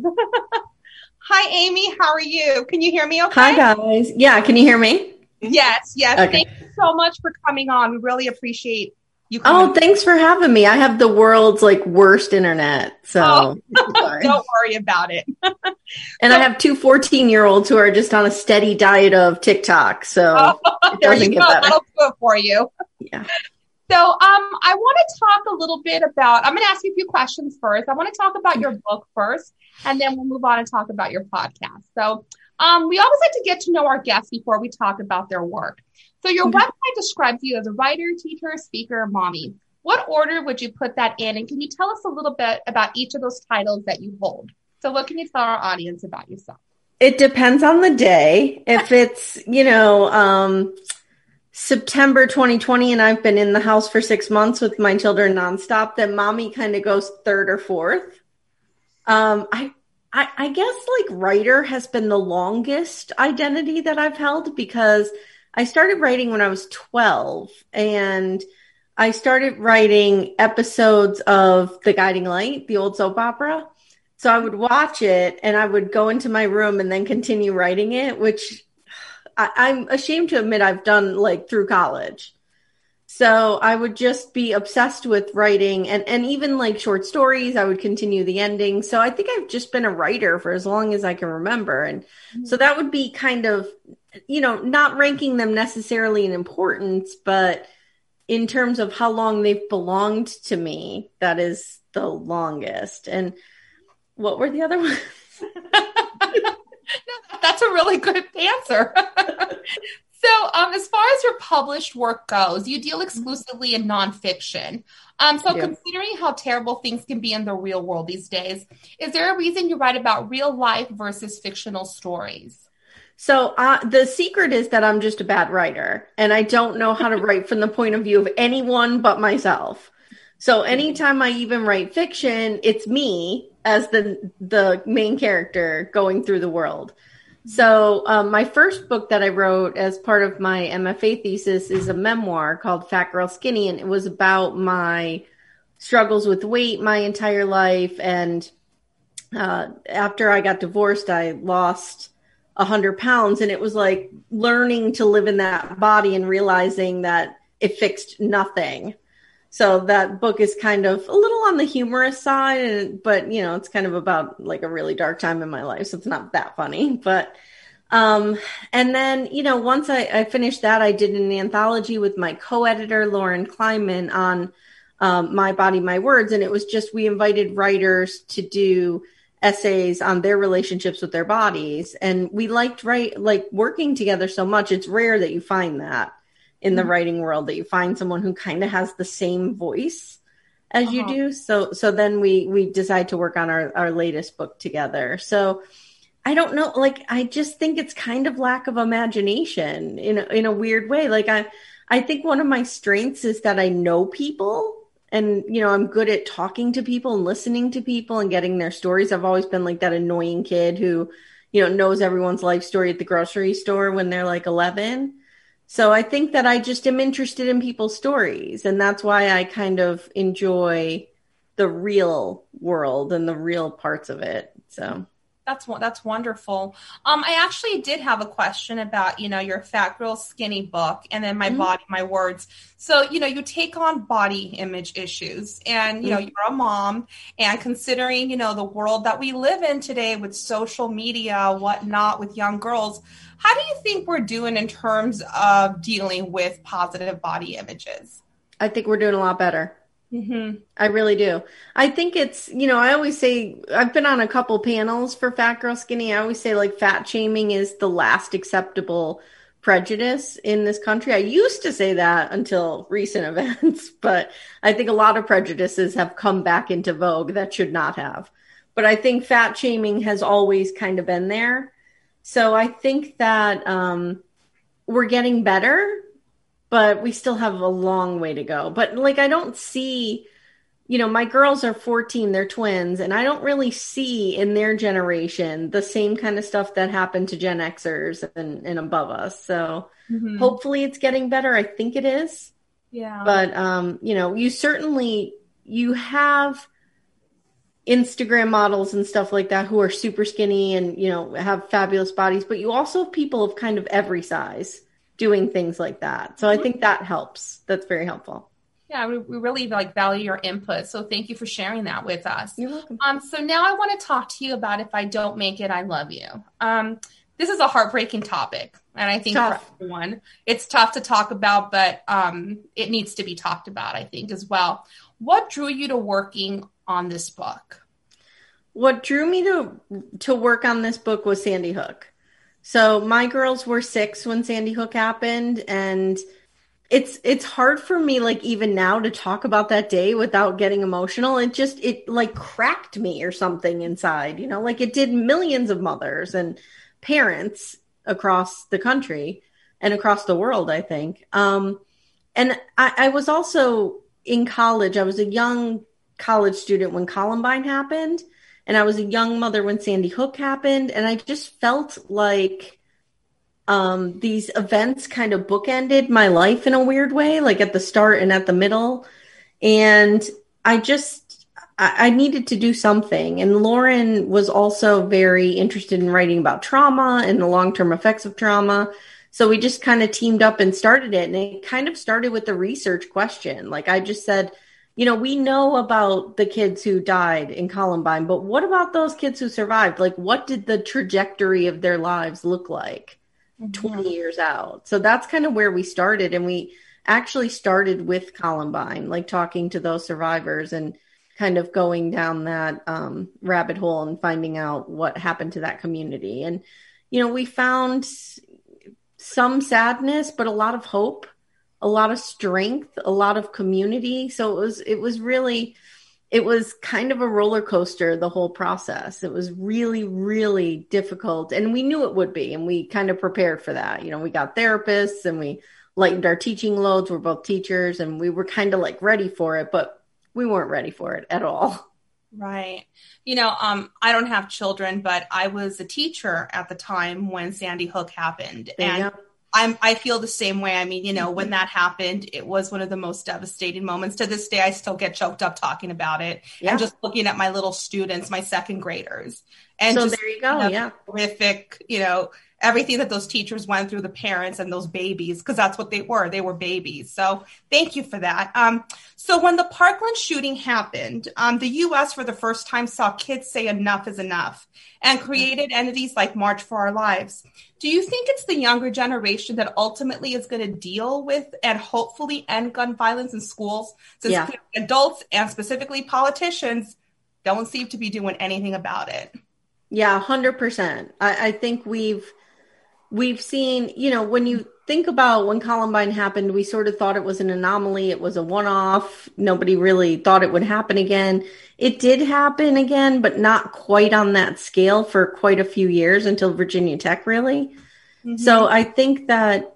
Hi, Amy. How are you? Can you hear me okay? Hi, guys. Yeah, can you hear me? Yes, yes. Okay. Thank you so much for coming on. We really appreciate you coming. Oh, thanks for having me. I have the world's, like, worst internet, so... Oh, don't worry about it. And so, I have two fourteen-year-olds who are just on a steady diet of TikTok, so oh, it doesn't get go. better. That'll do it for you. Yeah. So um, I want to talk a little bit about, I'm going to ask you a few questions first. I want to talk about your book first, and then we'll move on and talk about your podcast. So um, we always like to get to know our guests before we talk about their work. So your mm-hmm. website describes you as a writer, teacher, speaker, mommy. What order would you put that in? And can you tell us a little bit about each of those titles that you hold? So what can you tell our audience about yourself? It depends on the day. If it's, you know, um, September twenty twenty and I've been in the house for six months with my children nonstop, then mommy kind of goes third or fourth. Um, I, I, I guess like writer has been the longest identity that I've held because I started writing when I was twelve and I started writing episodes of The Guiding Light, the old soap opera. So I would watch it and I would go into my room and then continue writing it, which I, I'm ashamed to admit I've done like through college. So I would just be obsessed with writing and, and even like short stories. I would continue the ending. So I think I've just been a writer for as long as I can remember. And mm-hmm. so that would be kind of, you know, not ranking them necessarily in importance, but in terms of how long they've belonged to me, that is the longest. And what were the other ones? No, that's a really good answer. So um, as far as your published work goes, you deal exclusively in nonfiction. Um, so yeah. Considering how terrible things can be in the real world these days, is there a reason you write about real life versus fictional stories? So uh, the secret is that I'm just a bad writer, and I don't know how to write from the point of view of anyone but myself. So anytime I even write fiction, it's me as the the main character going through the world. So um, my first book that I wrote as part of my M F A thesis is a memoir called Fat Girl Skinny, and it was about my struggles with weight my entire life. And uh, after I got divorced, I lost one hundred pounds, and it was like learning to live in that body and realizing that it fixed nothing. So that book is kind of a little on the humorous side, and, but, you know, it's kind of about like a really dark time in my life. So it's not that funny. But, um, and then, you know, once I, I finished that, I did an anthology with my co-editor, Lauren Kleinman, on um, My Body, My Words. And it was just, we invited writers to do essays on their relationships with their bodies. And we liked write, like working together so much. It's rare that you find that in the writing world, that you find someone who kind of has the same voice as uh-huh. you do. So, so then we, we decide to work on our, our latest book together. So I don't know, like, I just think it's kind of lack of imagination in a, in a weird way. Like I, I think one of my strengths is that I know people, and, you know, I'm good at talking to people and listening to people and getting their stories. I've always been like that annoying kid who, you know, knows everyone's life story at the grocery store when they're like eleven. So I think that I just am interested in people's stories, and that's why I kind of enjoy the real world and the real parts of it. So that's that's wonderful. Um, I actually did have a question about, you know, your Fat Girl Skinny book and then My mm-hmm. Body, My Words. So, you know, you take on body image issues, and, you know, mm-hmm. you're a mom, and considering, you know, the world that we live in today with social media, whatnot, with young girls, how do you think we're doing in terms of dealing with positive body images? I think we're doing a lot better. Mm-hmm. I really do. I think it's, you know, I always say, I've been on a couple panels for Fat Girl Skinny. I always say like fat shaming is the last acceptable prejudice in this country. I used to say that until recent events, but I think a lot of prejudices have come back into vogue that should not have. But I think fat shaming has always kind of been there. So I think that um, we're getting better, but we still have a long way to go. But like, I don't see, you know, my girls are fourteen, they're twins, and I don't really see in their generation the same kind of stuff that happened to Gen Xers and, and above us. So mm-hmm. hopefully it's getting better. I think it is. Yeah. But, um, you know, you certainly, you have Instagram models and stuff like that who are super skinny and, you know, have fabulous bodies, but you also have people of kind of every size doing things like that. So I think that helps. That's very helpful. Yeah, we, we really like value your input. So thank you for sharing that with us. You're welcome. Um, so now I want to talk to you about If I Don't Make It, I Love You. Um, this is a heartbreaking topic. And I think tough. for everyone, it's tough to talk about, but um, it needs to be talked about, I think, as well. What drew you to working on this book? What drew me to to work on this book was Sandy Hook. So my girls were six when Sandy Hook happened, and it's it's hard for me, like even now, to talk about that day without getting emotional. It just it like cracked me or something inside, you know, like it did millions of mothers and parents across the country and across the world, I think. Um, and I, I was also in college. I was a young college student when Columbine happened. And I was a young mother when Sandy Hook happened. And I just felt like um, these events kind of bookended my life in a weird way, like at the start and at the middle. And I just, I, I needed to do something. And Lauren was also very interested in writing about trauma and the long-term effects of trauma. So we just kind of teamed up and started it. And it kind of started with the research question. Like I just said, you know, we know about the kids who died in Columbine, but what about those kids who survived? Like, what did the trajectory of their lives look like mm-hmm. twenty years out? So that's kind of where we started. And we actually started with Columbine, like talking to those survivors and kind of going down that um, rabbit hole and finding out what happened to that community. And, you know, we found some sadness, but a lot of hope, a lot of strength, a lot of community. So it was, it was really, it was kind of a roller coaster, the whole process. It was really, really difficult. And we knew it would be, and we kind of prepared for that. You know, we got therapists and we lightened our teaching loads. We're both teachers and we were kind of like ready for it, but we weren't ready for it at all. Right. You know, um, I don't have children, but I was a teacher at the time when Sandy Hook happened. There and I'm, I feel the same way. I mean, you know, when that happened, it was one of the most devastating moments. To this day, I still get choked up talking about it. Yeah. And just looking at my little students, my second graders. And so just, there you go. You know, yeah. Horrific, you know, everything that those teachers went through, the parents and those babies, because that's what they were. They were babies. So thank you for that. Um, so when the Parkland shooting happened, um, the U S for the first time saw kids say enough is enough and created entities like March for Our Lives. Do you think it's the younger generation that ultimately is going to deal with and hopefully end gun violence in schools? Since yeah. adults and specifically politicians don't seem to be doing anything about it. Yeah, one hundred percent. I, I think we've we've seen, you know, when you think about when Columbine happened, we sort of thought it was an anomaly. It was a one-off. Nobody really thought it would happen again. It did happen again, but not quite on that scale for quite a few years until Virginia Tech, really. Mm-hmm. So I think that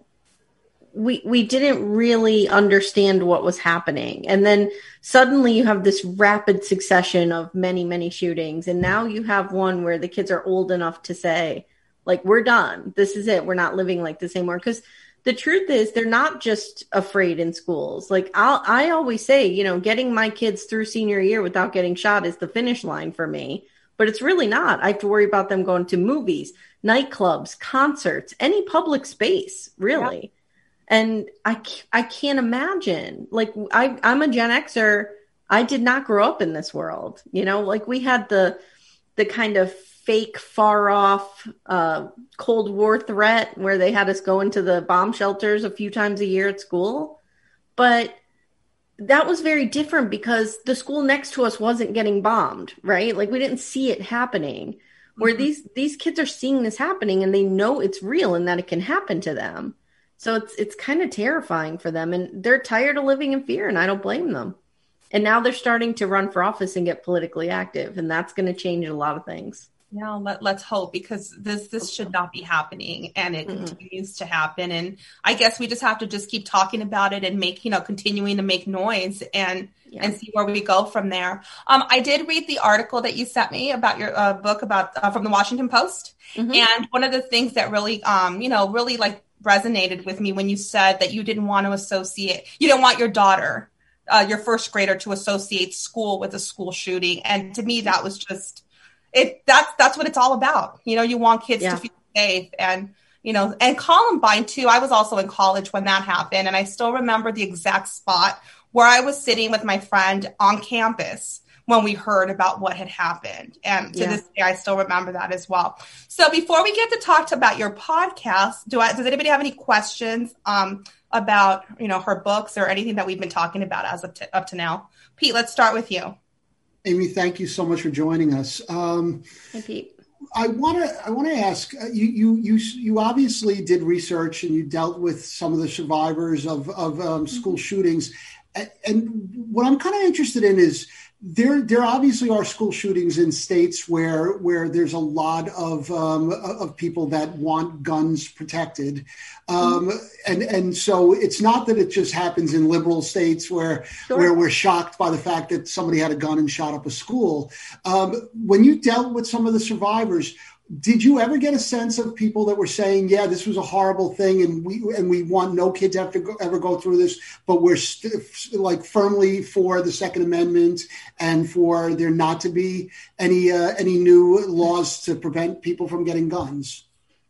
we we didn't really understand what was happening. And then suddenly you have this rapid succession of many, many shootings. And now you have one where the kids are old enough to say, like, we're done. This is it. We're not living like this anymore. Because the truth is, they're not just afraid in schools. Like I'll, I always say, you know, getting my kids through senior year without getting shot is the finish line for me. But it's really not. I have to worry about them going to movies, nightclubs, concerts, any public space, really. Yeah. And I, I can't imagine, like, I, I'm a Gen Xer. I did not grow up in this world. You know, like we had the, the kind of fake far off uh, Cold War threat where they had us go into the bomb shelters a few times a year at school. But that was very different because the school next to us wasn't getting bombed, right? Like we didn't see it happening. Mm-hmm. Where these, these kids are seeing this happening and they know it's real and that it can happen to them. So it's it's kind of terrifying for them, and they're tired of living in fear, and I don't blame them. And now they're starting to run for office and get politically active, and that's going to change a lot of things. Yeah, let, let's hope, because this this should not be happening, and it mm-hmm. continues to happen. And I guess we just have to just keep talking about it and make, you know, continuing to make noise and yeah. and see where we go from there. Um, I did read the article that you sent me about your uh, book about uh, from the Washington Post, mm-hmm. and one of the things that really, um, you know, really like. resonated with me when you said that you didn't want to associate, you didn't want your daughter, uh, your first grader, to associate school with a school shooting. And to me, that was just it. That's that's what it's all about. You know, you want kids yeah. to feel safe, and you know, and Columbine too. I was also in college when that happened, and I still remember the exact spot where I was sitting with my friend on campus when we heard about what had happened. And to yeah. this day, I still remember that as well. So before we get to talk about your podcast, do I, does anybody have any questions um, about, you know, her books or anything that we've been talking about as of t- up to now? Pete, let's start with you. Amy, thank you so much for joining us. Um, Hi, Pete. I want to I want to ask uh, you you you you obviously did research and you dealt with some of the survivors of of um, school mm-hmm. shootings, and, and what I'm kind of interested in is there there obviously are school shootings in states where where there's a lot of um, of people that want guns protected, um, mm-hmm. and and so it's not that it just happens in liberal states where sure. where we're shocked by the fact that somebody had a gun and shot up a school. Um, when you dealt with some of the survivors, did you ever get a sense of people that were saying, yeah, this was a horrible thing and we and we want no kid to have to go, ever go through this, but we're st- like firmly for the Second Amendment and for there not to be any uh, any new laws to prevent people from getting guns?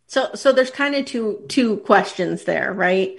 So, so there's kind of two, two questions there, right?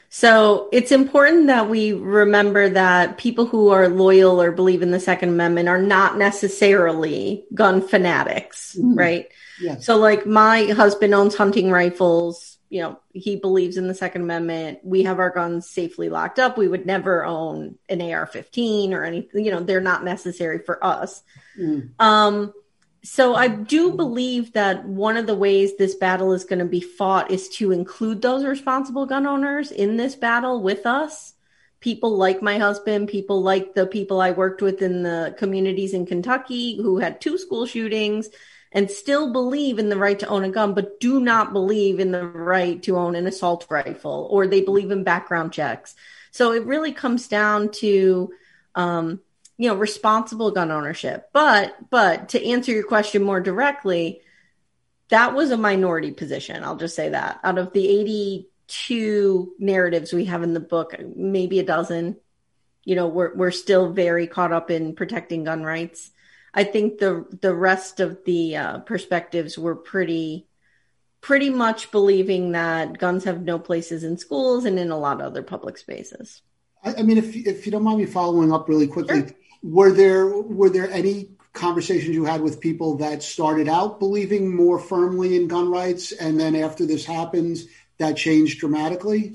So it's important that we remember that people who are loyal or believe in the Second Amendment are not necessarily gun fanatics, mm. right? Yes. So like my husband owns hunting rifles, you know, he believes in the Second Amendment. We have our guns safely locked up. We would never own an A R fifteen or anything, you know, they're not necessary for us. Mm. Um, So I do believe that one of the ways this battle is going to be fought is to include those responsible gun owners in this battle with us. People like my husband, people like the people I worked with in the communities in Kentucky who had two school shootings and still believe in the right to own a gun, but do not believe in the right to own an assault rifle, or they believe in background checks. So it really comes down to, um, you know, responsible gun ownership. But, but to answer your question more directly, that was a minority position. I'll just say that out of the eighty-two narratives we have in the book, maybe a dozen, you know, we're, we're still very caught up in protecting gun rights. I think the, the rest of the uh, perspectives were pretty, pretty much believing that guns have no places in schools and in a lot of other public spaces. I, I mean, if, if you don't mind me following up really quickly, sure. Were there were there any conversations you had with people that started out believing more firmly in gun rights, and then after this happens, that changed dramatically?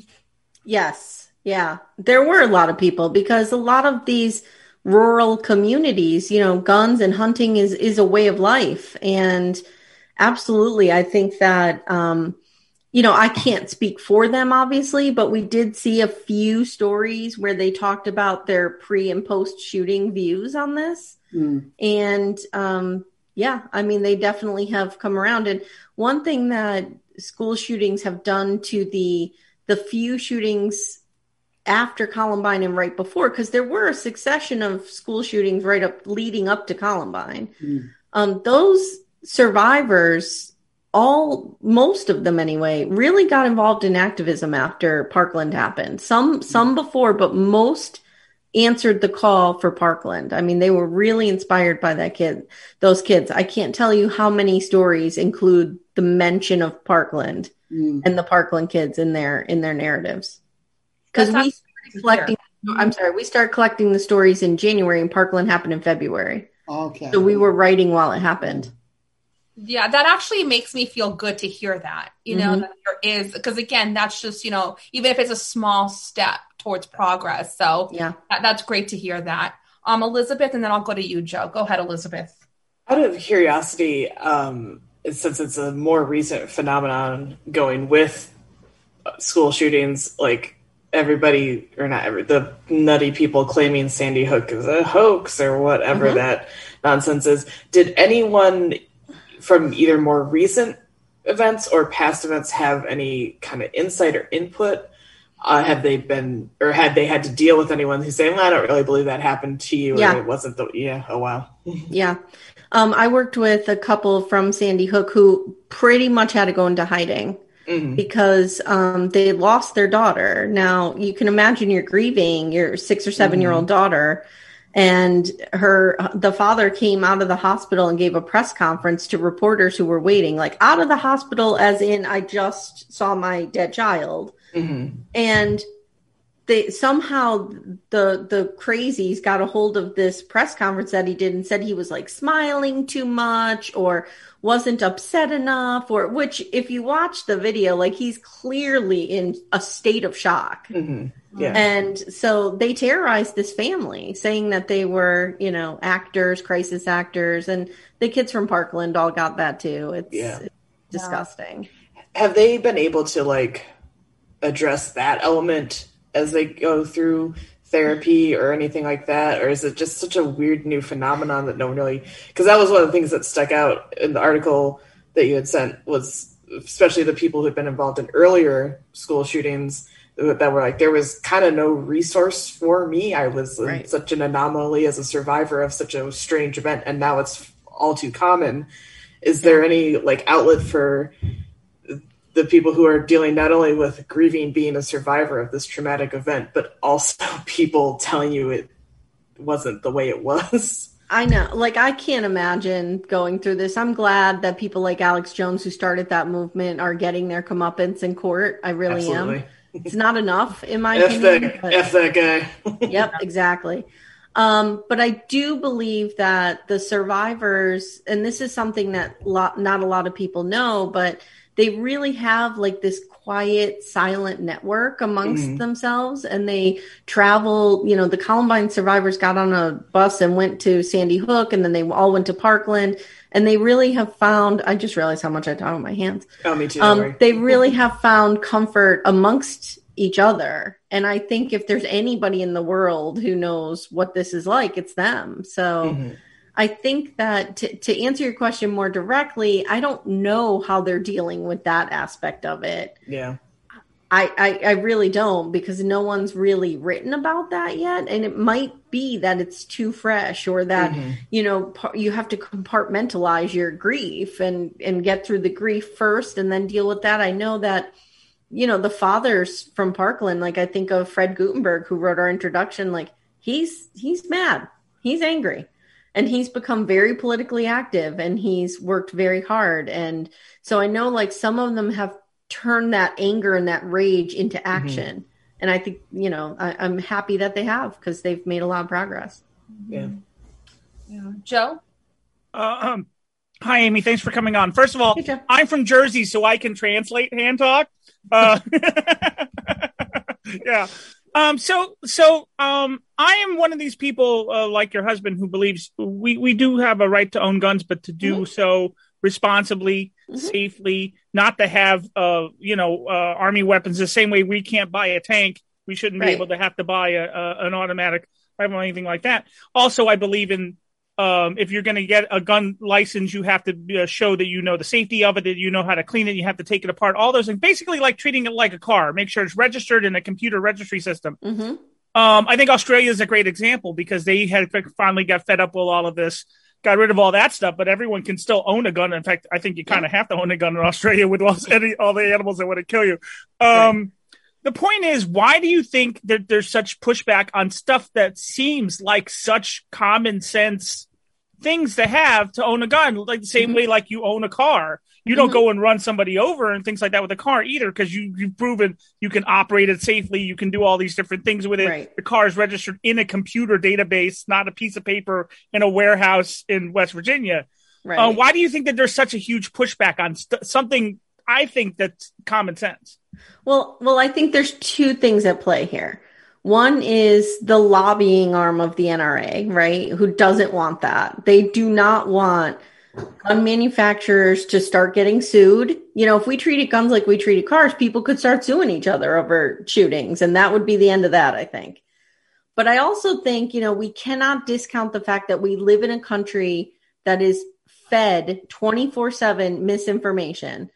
Yes. Yeah. There were a lot of people, because a lot of these rural communities, you know, guns and hunting is, is a way of life. And absolutely, I think that, um, you know, I can't speak for them, obviously, but we did see a few stories where they talked about their pre and post shooting views on this. Mm. And um, yeah, I mean, they definitely have come around. And one thing that school shootings have done to the the few shootings after Columbine and right before, because there were a succession of school shootings right up leading up to Columbine. Mm. Um, those survivors, all, most of them anyway, really got involved in activism after Parkland happened. Some, some before, but most answered the call for Parkland. I mean, they were really inspired by that kid, those kids. I can't tell you how many stories include the mention of Parkland mm. and the Parkland kids in their, in their narratives. Because we started collecting, I'm sorry, we started collecting the stories in January and Parkland happened in February. Okay. So we were writing while it happened. Yeah, that actually makes me feel good to hear that, you know, mm-hmm. that there is, because again, that's just, you know, even if it's a small step towards progress. So yeah, that, that's great to hear that. Um, Elizabeth, and then I'll go to you, Joe. Go ahead, Elizabeth. Out of curiosity, um, since it's a more recent phenomenon going with school shootings, like everybody, or not every, the nutty people claiming Sandy Hook is a hoax or whatever mm-hmm. that nonsense is. Did anyone from either more recent events or past events have any kind of insight or input? Uh, have they been, or had they had to deal with anyone who's saying, well, I don't really believe that happened to you, yeah. or it wasn't the, yeah, oh wow. yeah. Um, I worked with a couple from Sandy Hook who pretty much had to go into hiding mm-hmm. because um, they lost their daughter. Now, you can imagine you're grieving your six or seven-year-old mm-hmm. daughter, and her, the father came out of the hospital and gave a press conference to reporters who were waiting, like out of the hospital, as in, I just saw my dead child. Mm-hmm. And they somehow the, the crazies got a hold of this press conference that he did and said he was like smiling too much or wasn't upset enough, or which if you watch the video, like he's clearly in a state of shock. Mm-hmm. Yeah. And so they terrorized this family, saying that they were, you know, actors, crisis actors, and the kids from Parkland all got that too. It's, yeah. it's disgusting. Have they been able to like address that element as they go through therapy or anything like that? Or is it just such a weird new phenomenon that no one really, because that was one of the things that stuck out in the article that you had sent, was especially the people who had been involved in earlier school shootings that were like, there was kind of no resource for me. I was right. such an anomaly as a survivor of such a strange event, and now it's all too common. Is there any like outlet for the people who are dealing not only with grieving being a survivor of this traumatic event, but also people telling you it wasn't the way it was? I know. Like, I can't imagine going through this. I'm glad that people like Alex Jones, who started that movement, are getting their comeuppance in court. I really Absolutely. am. It's not enough, in my F opinion. That, but, F that guy. Yep, exactly. Um, but I do believe that the survivors, and this is something that lot, not a lot of people know, but they really have like this quiet, silent network amongst mm-hmm. themselves. And they travel, you know, the Columbine survivors got on a bus and went to Sandy Hook, and then they all went to Parkland. And they really have found, I just realized how much I talk with my hands. Oh, me too. Um, they really have found comfort amongst each other. And I think if there's anybody in the world who knows what this is like, it's them. So mm-hmm. I think that to, to answer your question more directly, I don't know how they're dealing with that aspect of it. Yeah. I, I, I really don't, because no one's really written about that yet. And it might be that it's too fresh, or that, mm-hmm. you know, you have to compartmentalize your grief and, and get through the grief first and then deal with that. I know that, you know, the fathers from Parkland, like I think of Fred Gutenberg, who wrote our introduction, like he's, he's mad, he's angry, and he's become very politically active, and he's worked very hard. And so I know like some of them have turn that anger and that rage into action. Mm-hmm. And I think, you know, I, I'm happy that they have, because they've made a lot of progress. Yeah. Yeah. Joe? Uh, um, hi, Amy. Thanks for coming on. First of all, hey, I'm from Jersey, so I can translate hand talk. Uh, yeah. Um, so, so, um, I am one of these people, uh, like your husband, who believes we, we do have a right to own guns, but to do mm-hmm. so responsibly, mm-hmm. safely, not to have, uh, you know, uh, army weapons the same way we can't buy a tank. We shouldn't right. be able to have to buy a, a an automatic rifle or anything like that. Also, I believe in, um, if you're going to get a gun license, you have to uh, show that you know the safety of it, that you know how to clean it, you have to take it apart, all those things. Basically like treating it like a car. Make sure it's registered in a computer registry system. Mm-hmm. Um, I think Australia is a great example, because they had finally got fed up with all of this, got rid of all that stuff, but everyone can still own a gun. In fact, I think you kind of have to own a gun in Australia with all, any, all the animals that want to kill you. Um, right. The point is, why do you think that there's such pushback on stuff that seems like such common sense things to have to own a gun? Like the same mm-hmm. way like you own a car. You don't mm-hmm. go and run somebody over and things like that with a car either, because you, you've proven you can operate it safely. You can do all these different things with it. Right. The car is registered in a computer database, not a piece of paper in a warehouse in West Virginia. Right. Uh, why do you think that there's such a huge pushback on st- something I think that's common sense? Well, well, I think there's two things at play here. One is the lobbying arm of the N R A, right? Who doesn't want that. They do not want gun manufacturers to start getting sued. You know, if we treated guns like we treated cars, people could start suing each other over shootings, and that would be the end of that, I think. But I also think, you know, we cannot discount the fact that we live in a country that is fed twenty-four seven misinformation.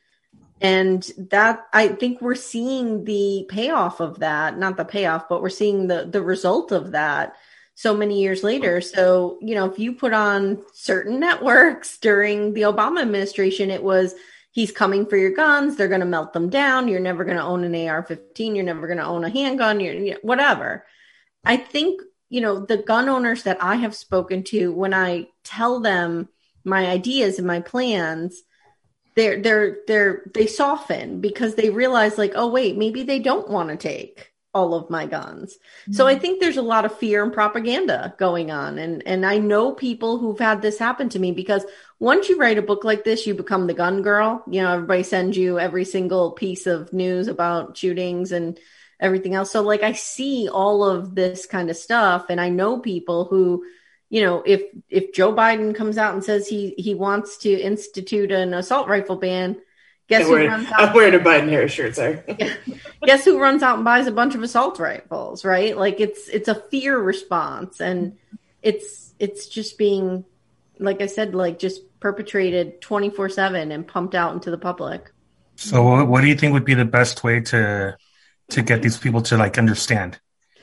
And that, I think we're seeing the payoff of that, not the payoff, but we're seeing the, the result of that so many years later. So, you know, if you put on certain networks during the Obama administration, it was, he's coming for your guns. They're going to melt them down. You're never going to own an A R fifteen. You're never going to own a handgun. You're, you know, whatever. I think, you know, the gun owners that I have spoken to, when I tell them my ideas and my plans, they're, they're, they're, they soften, because they realize like, oh, wait, maybe they don't want to take all of my guns. Mm-hmm. So I think there's a lot of fear and propaganda going on. And, and I know people who've had this happen to me, because once you write a book like this, you become the gun girl. You know, everybody sends you every single piece of news about shootings and everything else. So like, I see all of this kind of stuff, and I know people who, you know, if, if Joe Biden comes out and says he, he wants to institute an assault rifle ban, guess I'm who wearing, runs out? I'm wearing a Biden Harris shirt, sorry. Guess who runs out and buys a bunch of assault rifles, right? Like it's, it's a fear response, and it's, it's just being, like I said, like just perpetrated twenty-four seven and pumped out into the public. So what do you think would be the best way to, to get these people to like understand?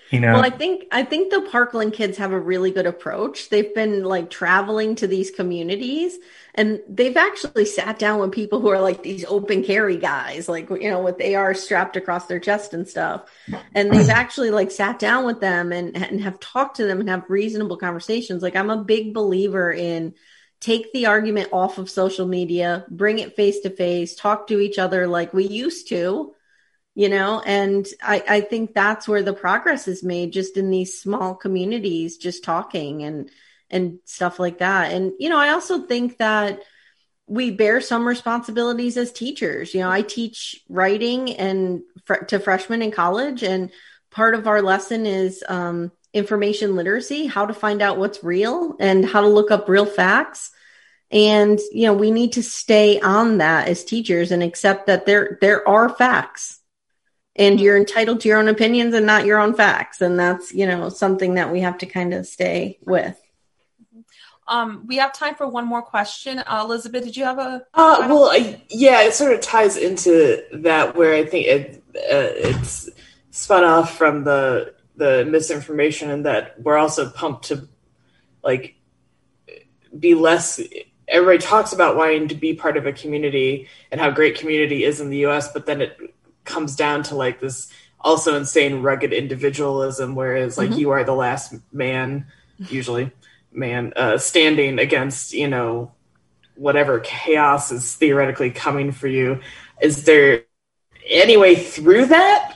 You know, well, I think I think the Parkland kids have a really good approach. They've been like traveling to these communities, and they've actually sat down with people who are like these open carry guys, like, you know, with A Rs strapped across their chest and stuff. And they've actually like sat down with them and, and have talked to them and have reasonable conversations. Like, I'm a big believer in take the argument off of social media, bring it face to face, talk to each other like we used to. You know, and I, I think that's where the progress is made, just in these small communities, just talking and and stuff like that. And, you know, I also think that we bear some responsibilities as teachers. You know, I teach writing and fr- to freshmen in college, and part of our lesson is um, information literacy, how to find out what's real and how to look up real facts. And, you know, we need to stay on that as teachers and accept that there there are facts. And you're entitled to your own opinions and not your own facts. And that's, you know, something that we have to kind of stay with. Um, we have time for one more question. Uh, Elizabeth, did you have a? Uh, well, I, yeah, it sort of ties into that, where I think it, uh, it's spun off from the the misinformation, and that we're also pumped to like be less. Everybody talks about wanting to be part of a community and how great community is in the U S, but then it comes down to like this also insane rugged individualism, whereas like mm-hmm. you are the last man, usually man, uh, standing against, you know, whatever chaos is theoretically coming for you. Is there any way through that?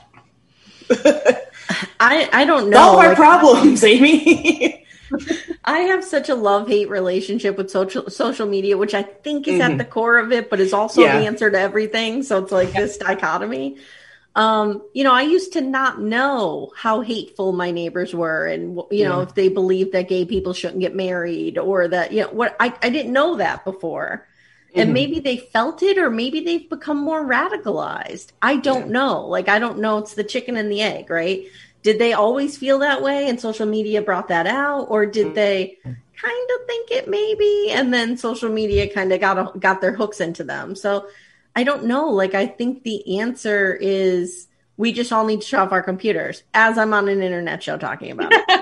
I I don't know. Solve our like, problems, Amy. I have such a love-hate relationship with social social media, which I think is mm-hmm. at the core of it, but is also yeah. the answer to everything. So it's like this dichotomy. Um, you know, I used to not know how hateful my neighbors were, and you yeah. know, if they believed that gay people shouldn't get married, or that, you know, what I, I didn't know that before. Mm-hmm. And maybe they felt it, or maybe they've become more radicalized. I don't yeah. know. Like, I don't know. It's the chicken and the egg, right? Did they always feel that way and social media brought that out? Or did they kind of think it maybe, and then social media kind of got a, got their hooks into them? So I don't know. Like, I think the answer is we just all need to shut off our computers, as I'm on an internet show talking about it.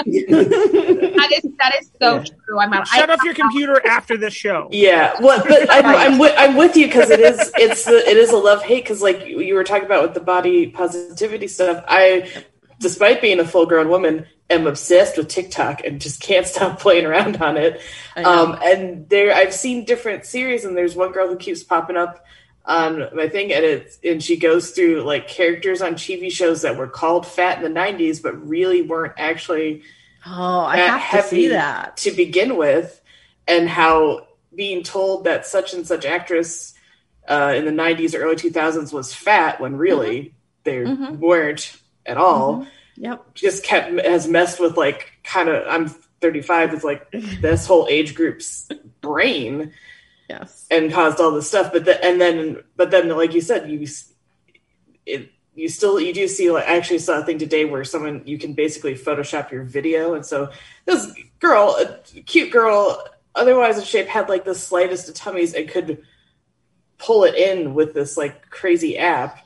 that is that is so yeah. true. I'm on, Shut I, off your computer after this show. Yeah, well, but I'm, I'm with I'm with you, because it is it's the, it is a love hate, because like you were talking about with the body positivity stuff, I. Despite being a full-grown woman, am obsessed with TikTok and just can't stop playing around on it. Um, and there, I've seen different series, and there's one girl who keeps popping up on my thing, and it's and she goes through like characters on T V shows that were called fat in the nineties, but really weren't actually oh, I have to see that to begin with, and how being told that such and such actress uh, in the nineties or early two thousands was fat when really mm-hmm. they mm-hmm. weren't at all. Mm-hmm. Yep. Just kept has messed with like kind of I'm thirty-five. It's like this whole age group's brain. Yes. And caused all this stuff, but the, and then but then like you said, you it you still you do see like I actually saw a thing today where someone you can basically Photoshop your video, and so this girl, a cute girl, otherwise in shape, had like the slightest of tummies and could pull it in with this like crazy app,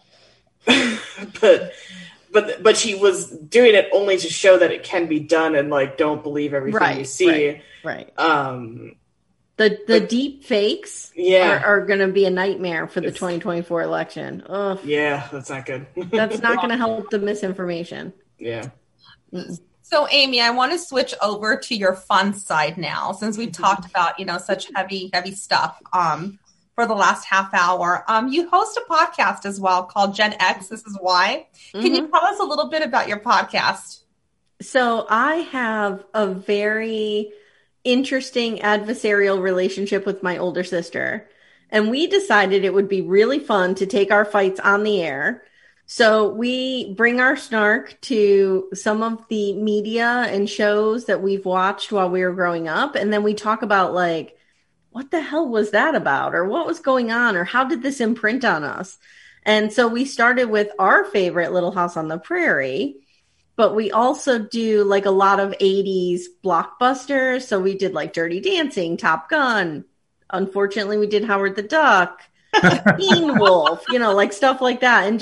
but. But but she was doing it only to show that it can be done, and like don't believe everything right, you see. Right. right. Um, the the but, deep fakes yeah. are, are going to be a nightmare for the it's, twenty twenty-four election. Ugh. Yeah, that's not good. That's not going to help the misinformation. Yeah. Mm-mm. So, Amy, I want to switch over to your fun side now, since we've talked about, you know, such heavy, heavy stuff. Um. For the last half hour. Um, you host a podcast as well called Gen X, This Is Why. Can mm-hmm. you tell us a little bit about your podcast? So I have a very interesting adversarial relationship with my older sister. And we decided it would be really fun to take our fights on the air. So we bring our snark to some of the media and shows that we've watched while we were growing up. And then we talk about like, what the hell was that about? Or what was going on? Or how did this imprint on us? And so we started with our favorite Little House on the Prairie, but we also do like a lot of eighties blockbusters. So we did like Dirty Dancing, Top Gun. Unfortunately, we did Howard the Duck, Teen Wolf, you know, like stuff like that. And just,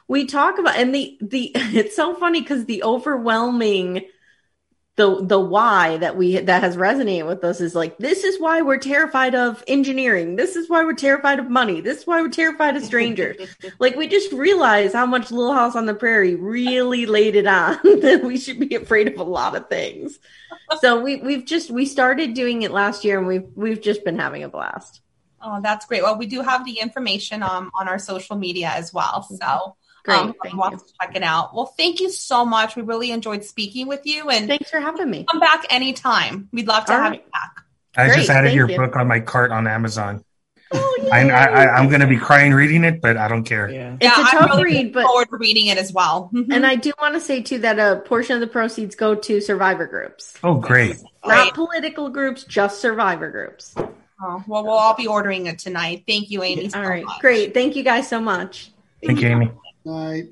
we talk about, and the, the, it's so funny because the overwhelming, the, the why that we, that has resonated with us is like, this is why we're terrified of engineering. This is why we're terrified of money. This is why we're terrified of strangers. Like, we just realize how much Little House on the Prairie really laid it on that we should be afraid of a lot of things. So we, we've just, we started doing it last year and we've, we've just been having a blast. Oh, that's great. Well, we do have the information um, on our social media as well. So Great. um, Thank wants you. to check it out. Well, thank you so much. We really enjoyed speaking with you, and Thanks for having me. come back anytime. We'd love to All have right. you back. I Great, just added thank your you. book on my cart on Amazon. Oh, I, yay. I, I, I'm going to be crying reading it, but I don't care. Yeah. It's yeah, a tough I'm really read, looking but forward to reading it as well. and I do want to say too that a portion of the proceeds go to survivor groups, Oh, great. not Great. political groups, just survivor groups. Oh, well, we'll all be ordering it tonight. Thank you, Amy. so All right, much. great. Thank you guys so much. Thank you, Amy. Right.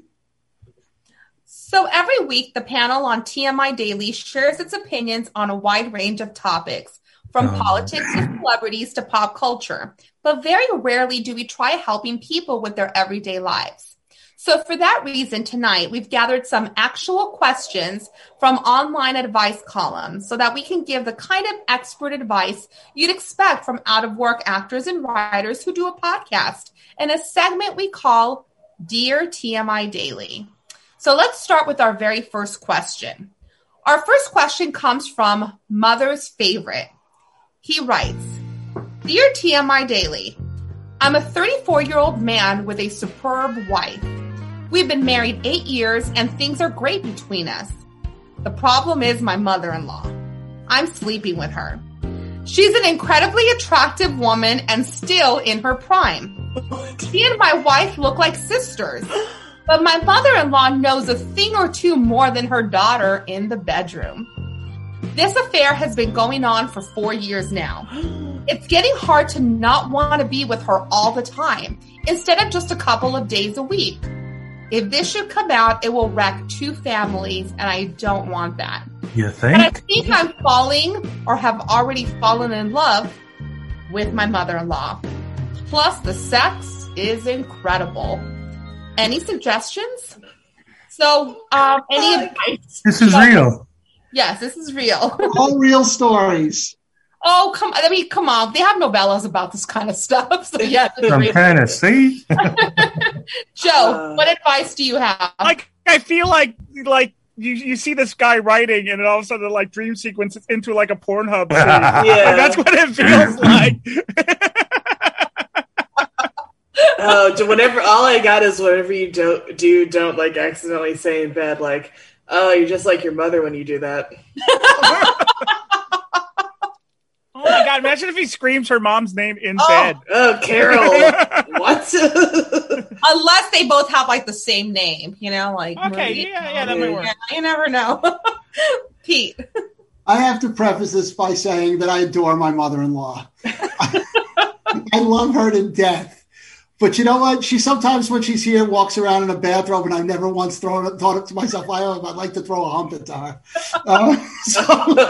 So every week, the panel on T M I Daily shares its opinions on a wide range of topics, from Oh. politics to celebrities to pop culture. But very rarely do we try helping people with their everyday lives. So for that reason, tonight, we've gathered some actual questions from online advice columns so that we can give the kind of expert advice you'd expect from out-of-work actors and writers who do a podcast in a segment we call Dear T M I Daily. So let's start with our very first question. Our first question comes from Mother's Favorite. He writes, Dear T M I Daily, I'm a thirty-four-year-old man with a superb wife. We've been married eight years and things are great between us. The problem is my mother-in-law. I'm sleeping with her. She's an incredibly attractive woman and still in her prime. She and my wife look like sisters. But my mother-in-law knows a thing or two more than her daughter in the bedroom. This affair has been going on for four years now. It's getting hard to not want to be with her all the time, instead of just a couple of days a week. If this should come out, it will wreck two families, and I don't want that. You But I think? think I'm falling or have already fallen in love with my mother-in-law. Plus, the sex is incredible. Any suggestions? So, um, any advice? This is real. Yes, this is real. All real stories. Oh, come! I mean, come on. They have novellas about this kind of stuff. So yes, it's I'm real. trying to see. Joe, Uh, what advice do you have? Like, I feel like like you, you see this guy writing, and then all of a sudden, like dream sequences into like a Pornhub. scene. Like, Yeah. that's what it feels like. Oh, so whenever all I got is whatever you don't do, don't like accidentally say in bed, like, oh, you're just like your mother when you do that. Oh my god! Imagine if he screams her mom's name in Oh. bed. Oh, Carol, what? Unless they both have like the same name, you know, like Okay, Marie. yeah, yeah, that might work. Yeah, you never know. Pete. I have to preface this by saying that I adore my mother-in-law. I love her to death. But you know what? She sometimes, when she's here, walks around in a bathrobe, and I've never once thrown thought it to myself, I, I'd like to throw a hump at her. Uh, so,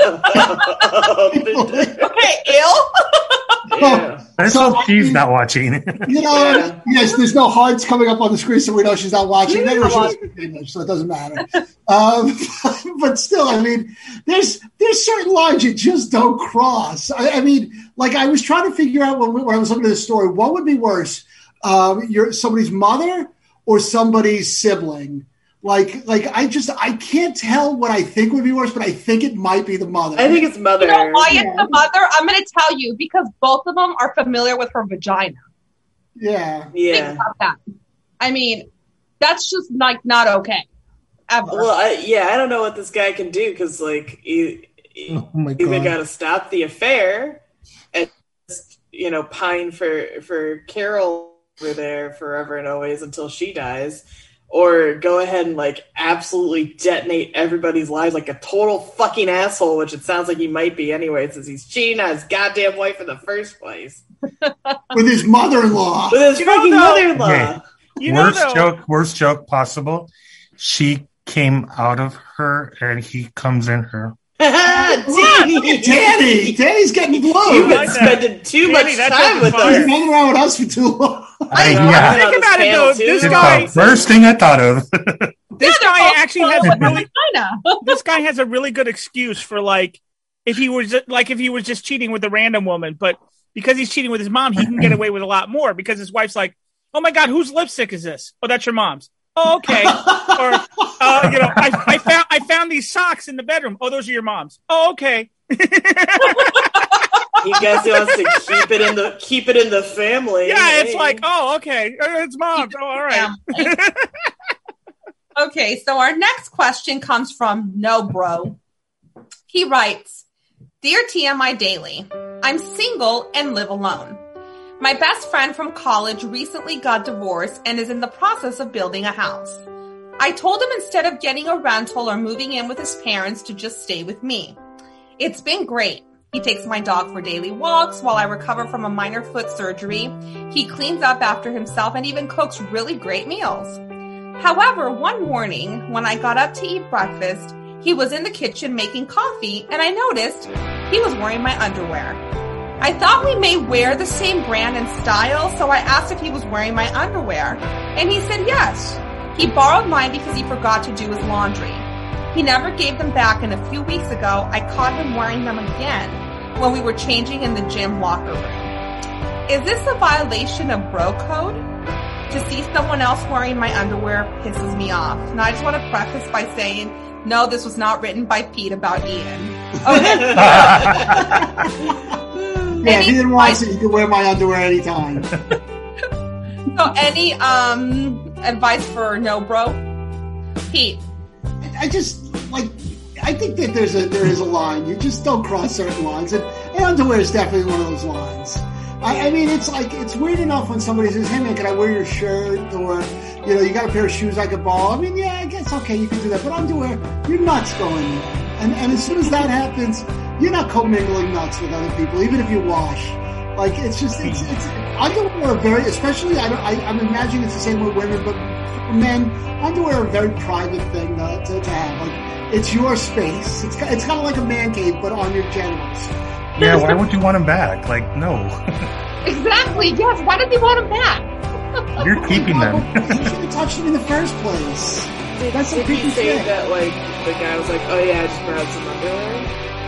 Okay, ill. Yeah. Let's So, hope she's not watching. you know, Yeah. yes, there's no hearts coming up on the screen, so we know she's not watching. Maybe she doesn't speak English, so it doesn't matter. Um, but still, I mean, there's there's certain lines you just don't cross. I, I mean, like I was trying to figure out when, we, when I was looking at this story, what would be worse, um, your somebody's mother or somebody's sibling? Like, like I just I can't tell what I think would be worse, but I think it might be the mother. I think it's mother. You know why it's the mother? I'm going to tell you, because both of them are familiar with her vagina. yeah. Think Yeah. about that. I mean, that's just like not okay. Ever. Well, I, yeah, I don't know what this guy can do because, like, you, Oh my either god. got to stop the affair and just, you know, pine for for Carol over there forever and always until she dies, or go ahead and like absolutely detonate everybody's lives like a total fucking asshole, which it sounds like he might be anyway, since he's cheating on his goddamn wife in the first place With his mother-in-law. with his You know, fucking though- mother-in-law. Okay. You know, worst though, joke, worst joke possible. She came out of her, and he comes in her. Danny, Danny, Danny's getting blue. You've been spending too Danny, much time with us. He's hanging around with us for too long. I, I yeah. think about it though. Too. This It's guy, the first thing I thought of. this guy actually has a really, China. this guy has a really good excuse for like, if he was like, if he was just cheating with a random woman, but because he's cheating with his mom, he can get away with a lot more because his wife's like, oh my God, whose lipstick is this? Oh, that's your mom's. Oh, okay. Or, uh, you know, I, I found, I found these socks in the bedroom. Oh, those are your mom's. Oh, okay. He guess he wants to keep it in the keep it in the family. Yeah, it's Hey. like, oh, okay, it's mom's. Oh, all right. Okay, so our next question comes from No Bro. He writes, Dear T M I Daily, I'm single and live alone. My best friend from college recently got divorced and is in the process of building a house. I told him instead of getting a rental or moving in with his parents to just stay with me. It's been great. He takes my dog for daily walks while I recover from a minor foot surgery. He cleans up after himself and even cooks really great meals. However, one morning when I got up to eat breakfast, he was in the kitchen making coffee and I noticed he was wearing my underwear. I thought we may wear the same brand and style, so I asked if he was wearing my underwear, and he said yes. He borrowed mine because he forgot to do his laundry. He never gave them back, and a few weeks ago, I caught him wearing them again when we were changing in the gym locker room. Is this a violation of bro code? To see someone else wearing my underwear pisses me off. And I just want to preface by saying, no, this was not written by Pete about Ian. Okay. Yeah, if he didn't want it, he could wear my underwear anytime. So, any um advice for No Bro? Pete. I just like. I think that there's a there is a line. You just don't cross certain lines, and, and underwear is definitely one of those lines. I, I mean, it's like it's weird enough when somebody says, "Hey man, can I wear your shirt?" Or you know, you got a pair of shoes I could borrow. I mean, yeah, I guess okay, you can do that. But underwear, you're nuts going there. And and as soon as that happens, you're not commingling nuts with other people, even if you wash. Like it's just it's it's underwear are very, especially I don't I, I'm imagining it's the same with women, but for men, underwear are a very private thing to, to, to have. Like it's your space. It's it's kind of like a man cave, but on your genitals. Yeah, why would you want him back? Like, no. Exactly. Yes. Why did they want him back? You're keeping them. You should have touched them in the first place. Did, That's did a he say shit. that, like, the guy was like, oh yeah, I just borrowed some underwear?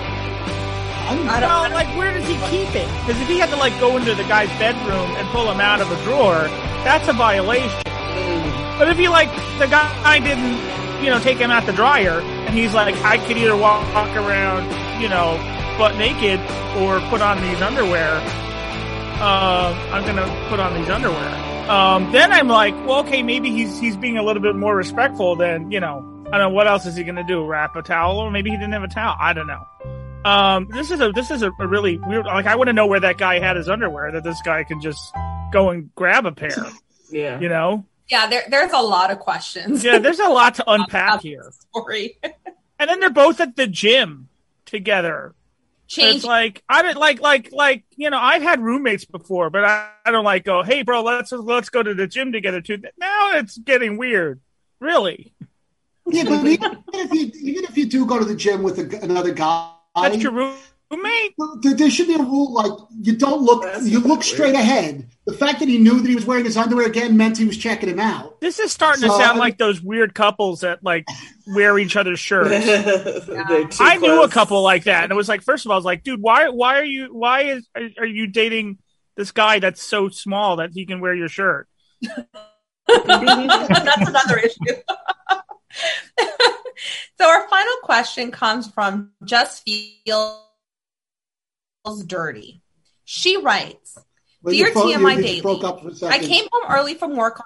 I Well, like, where does he keep it? Because if he had to, like, go into the guy's bedroom and pull him out of a drawer, that's a violation. Mm. But if he, like, the guy didn't, you know, take him out the dryer, and he's like, I could either walk, walk around, you know, butt naked, or put on these underwear, uh, I'm gonna put on these underwear. Um, then I'm like, well, okay, maybe he's he's being a little bit more respectful than, you know, I don't know, what else is he gonna do? Wrap a towel? Or maybe he didn't have a towel. I don't know. Um, this is a, this is a, a really weird, like, I want to know where that guy had his underwear, that this guy can just go and grab a pair, Yeah. you know? Yeah, there, there's a lot of questions. Yeah, there's a lot to unpack here. Story. And then they're both at the gym together. Change. It's like, I don't like, like, like, you know, I've had roommates before, but I, I don't like go, hey bro, let's, let's go to the gym together too. Now it's getting weird. Really? Yeah, but even if you even if you do go to the gym with a, another guy, That's your roommate? there, there should be a rule like you don't look That's you look weird. straight ahead. The fact that he knew that he was wearing his underwear again meant he was checking him out. This is starting to So, sound I- like those weird couples that like wear each other's shirts. They're too I knew a close. couple like that, and it was like, first of all, I was like, dude, why, why are you, why is, are, are you dating this guy that's so small that he can wear your shirt? That's another issue. So our final question comes from Just Feels Dirty. She writes, Well, Dear your phone- T M I you just Daily, broke up for a I second. came home early from work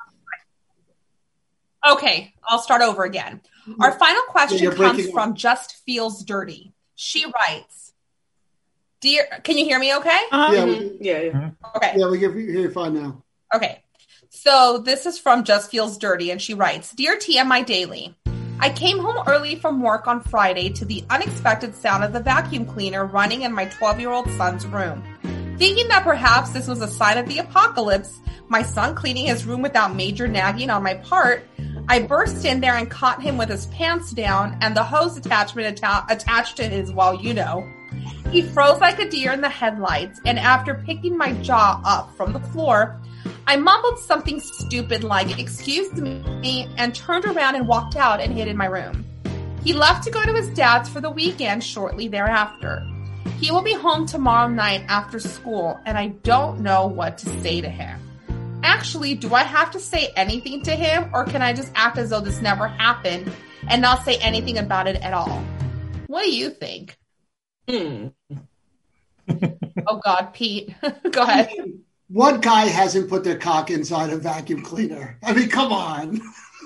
on Okay, I'll start over again. Our final question you're comes breaking from Just Feels Dirty. She writes, Dear, can you hear me okay? Uh-huh. Yeah, we, Yeah, yeah. Okay. yeah, we hear hear you fine now. Okay. So this is from Just Feels Dirty, and she writes, Dear T M I Daily, I came home early from work on Friday to the unexpected sound of the vacuum cleaner running in my twelve-year-old son's room. Thinking that perhaps this was a sign of the apocalypse, my son cleaning his room without major nagging on my part, I burst in there and caught him with his pants down and the hose attachment atta- attached to his, well, you know. He froze like a deer in the headlights, and after picking my jaw up from the floor, I mumbled something stupid like, "Excuse me," and turned around and walked out and hid in my room. He left to go to his dad's for the weekend shortly thereafter. He will be home tomorrow night after school, and I don't know what to say to him. Actually, do I have to say anything to him, or can I just act as though this never happened and not say anything about it at all? What do you think? Hmm. Oh, God, Pete. Go ahead. What guy hasn't put their cock inside a vacuum cleaner? I mean, come on.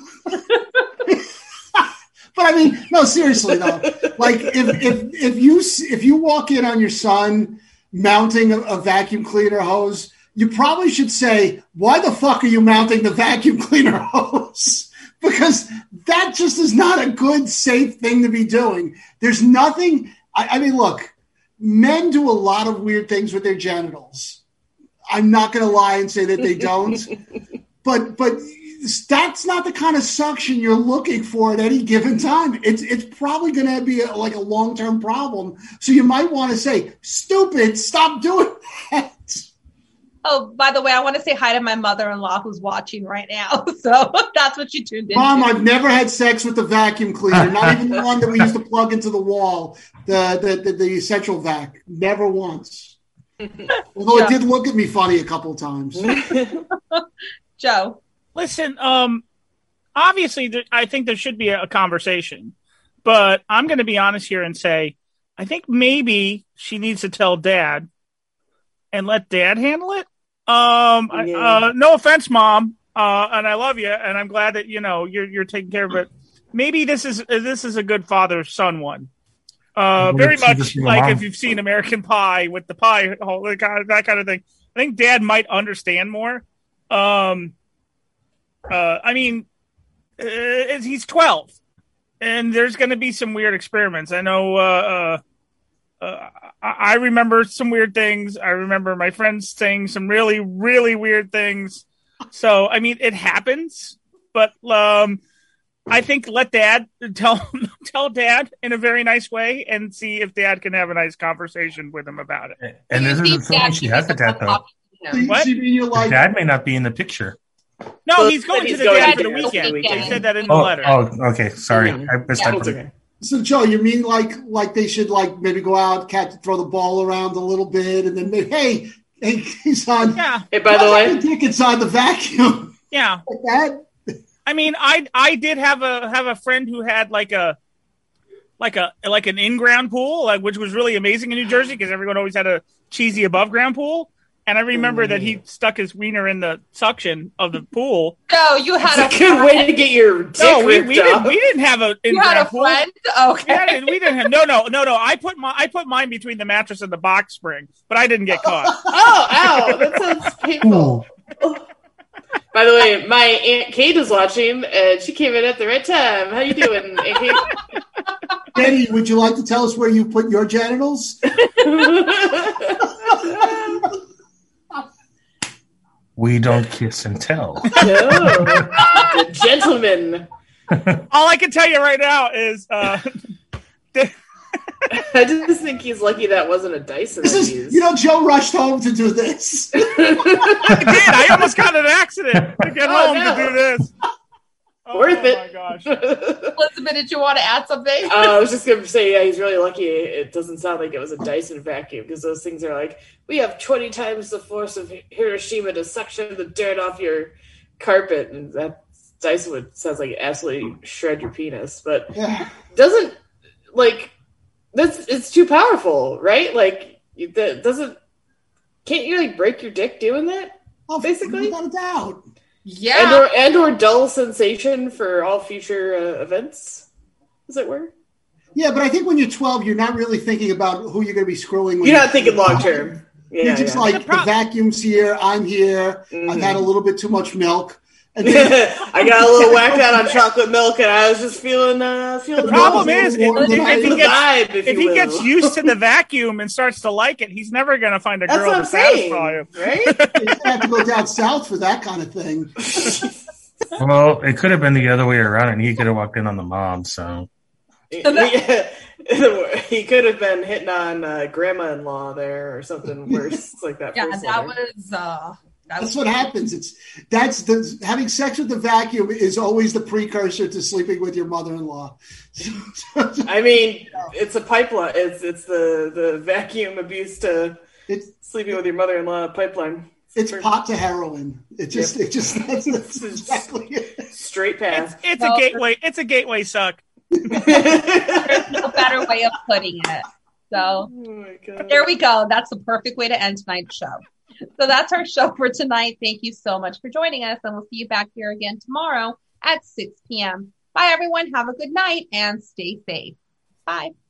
But I mean, no, seriously though. Like, if if if you if you walk in on your son mounting a, a vacuum cleaner hose, you probably should say, "Why the fuck are you mounting the vacuum cleaner hose?" Because that just is not a good, safe thing to be doing. There's nothing. I, I mean, look, men do a lot of weird things with their genitals. I'm not going to lie and say that they don't, but but that's not the kind of suction you're looking for at any given time. It's it's probably going to be a, like a long-term problem. So you might want to say, "Stupid, stop doing that." Oh, by the way, I want to say hi to my mother-in-law who's watching right now. So that's what she tuned in. Mom, I've never had sex with the vacuum cleaner, not even the one that we used to plug into the wall, the the the, the essential vac. Never once. Although Yeah. it did look at me funny a couple of times. Joe. Listen, um, obviously, th- I think there should be a, a conversation, but I'm going to be honest here and say, I think maybe she needs to tell Dad and let Dad handle it. Um, I- Yeah. uh, no offense, Mom, uh, and I love you, and I'm glad that you know you're you're taking care of it. Maybe this is this is a good father-son one. Uh, Well, very it's just much your like mom. if you've seen American Pie with the pie, hole, that kind of, that kind of thing. I think Dad might understand more. Um, uh, I mean, uh, he's twelve, and there's going to be some weird experiments. I know. Uh, uh, uh, I I remember some weird things. I remember my friends saying some really, really weird things. So, I mean, it happens, but um, I think let Dad tell tell Dad in a very nice way, and see if Dad can have a nice conversation with him about it. And this You isn't think something Dad she should has be the dad the though. So you What? see me, you're The like, dad may not be in the picture. No, Well, he's going he's to the going dad to for the the weekend. weekend. They said that in the Oh, letter. oh, okay. Sorry, Mhm. I missed Yeah. that. It's part. okay. so Joe, you mean like like they should like maybe go out, catch, throw the ball around a little bit, and then maybe, hey, hey, son, Yeah, Hey, by the what's way, your dick inside the vacuum yeah. like that? I mean, I I did have a have a friend who had like a like a like an in ground pool, like which was really amazing in New Jersey because everyone always had a cheesy above ground pool. And I remember that he stuck his wiener in the suction of the pool. Joe, you had a it's a good friend. way to get your dick No, we, ripped we didn't off. we didn't have a in You had ground a pool. friend? We, Okay. had, we didn't have no no no no. I put my I put mine between the mattress and the box spring, but I didn't get caught. Oh, ow! That sounds painful. By the way, my Aunt Kate is watching, and she came in at the right time. How you doing, Aunt Kate? Eddie, would you like to tell us where you put your genitals? We don't kiss and tell. No, the gentleman. All I can tell you right now is uh, I just think he's lucky that wasn't a Dyson. This that is, he used. you know, Joe rushed home to do this. I did. I almost got in an accident to get Oh, home no. to do this. Oh, Worth it. my gosh. Elizabeth, did you want to add something? Uh, I was just going to say, yeah, he's really lucky. It doesn't sound like it was a Dyson vacuum because those things are like, we have twenty times the force of Hiroshima to suction the dirt off your carpet. And that Dyson would sounds like it absolutely shred your penis. But Yeah. doesn't, like, that's it's too powerful, right? Like, you- that doesn't, can't you, like, break your dick doing that? Oh, Basically. without a doubt. Yeah. And or, and or dull sensation for all future uh, events, as it were? Yeah, but I think when you're twelve, you're not really thinking about who you're going to be screwing. When You're not thinking long term. You're Yeah, just yeah. like, The the, prob- vacuum's here, I'm here, I've Mhm. had a little bit too much milk. And then, I got a little whacked out on chocolate milk, and I was just feeling uh, feeling The problem Yeah, is, yeah, if, yeah. if he the gets vibe, if, if you he will. gets used to the vacuum and starts to like it, he's never going to find a That's girl what to I'm saying, satisfy him. right? you have to go down south for that kind of thing. Well, it could have been the other way around, and he could have walked in on the mom. So yeah. He could have been hitting on uh, grandma-in-law there or something worse like that. Yeah, first that letter. was. Uh, that That's was what happens. It's that's the having sex with the vacuum is always the precursor to sleeping with your mother-in-law. I mean, it's a pipeline. It's it's the, the vacuum abuse to it's, sleeping with your mother-in-law pipeline. It's pot to heroin. It just Yep. it just that's, that's exactly it. Straight path. It's, it's No. a gateway. It's a gateway suck. There's no better way of putting it. So Oh my God. there we go. That's the perfect way to end tonight's show. So that's our show for tonight. Thank you so much for joining us, and we'll see you back here again tomorrow at six p.m. Bye, everyone. Have a good night and stay safe. Bye.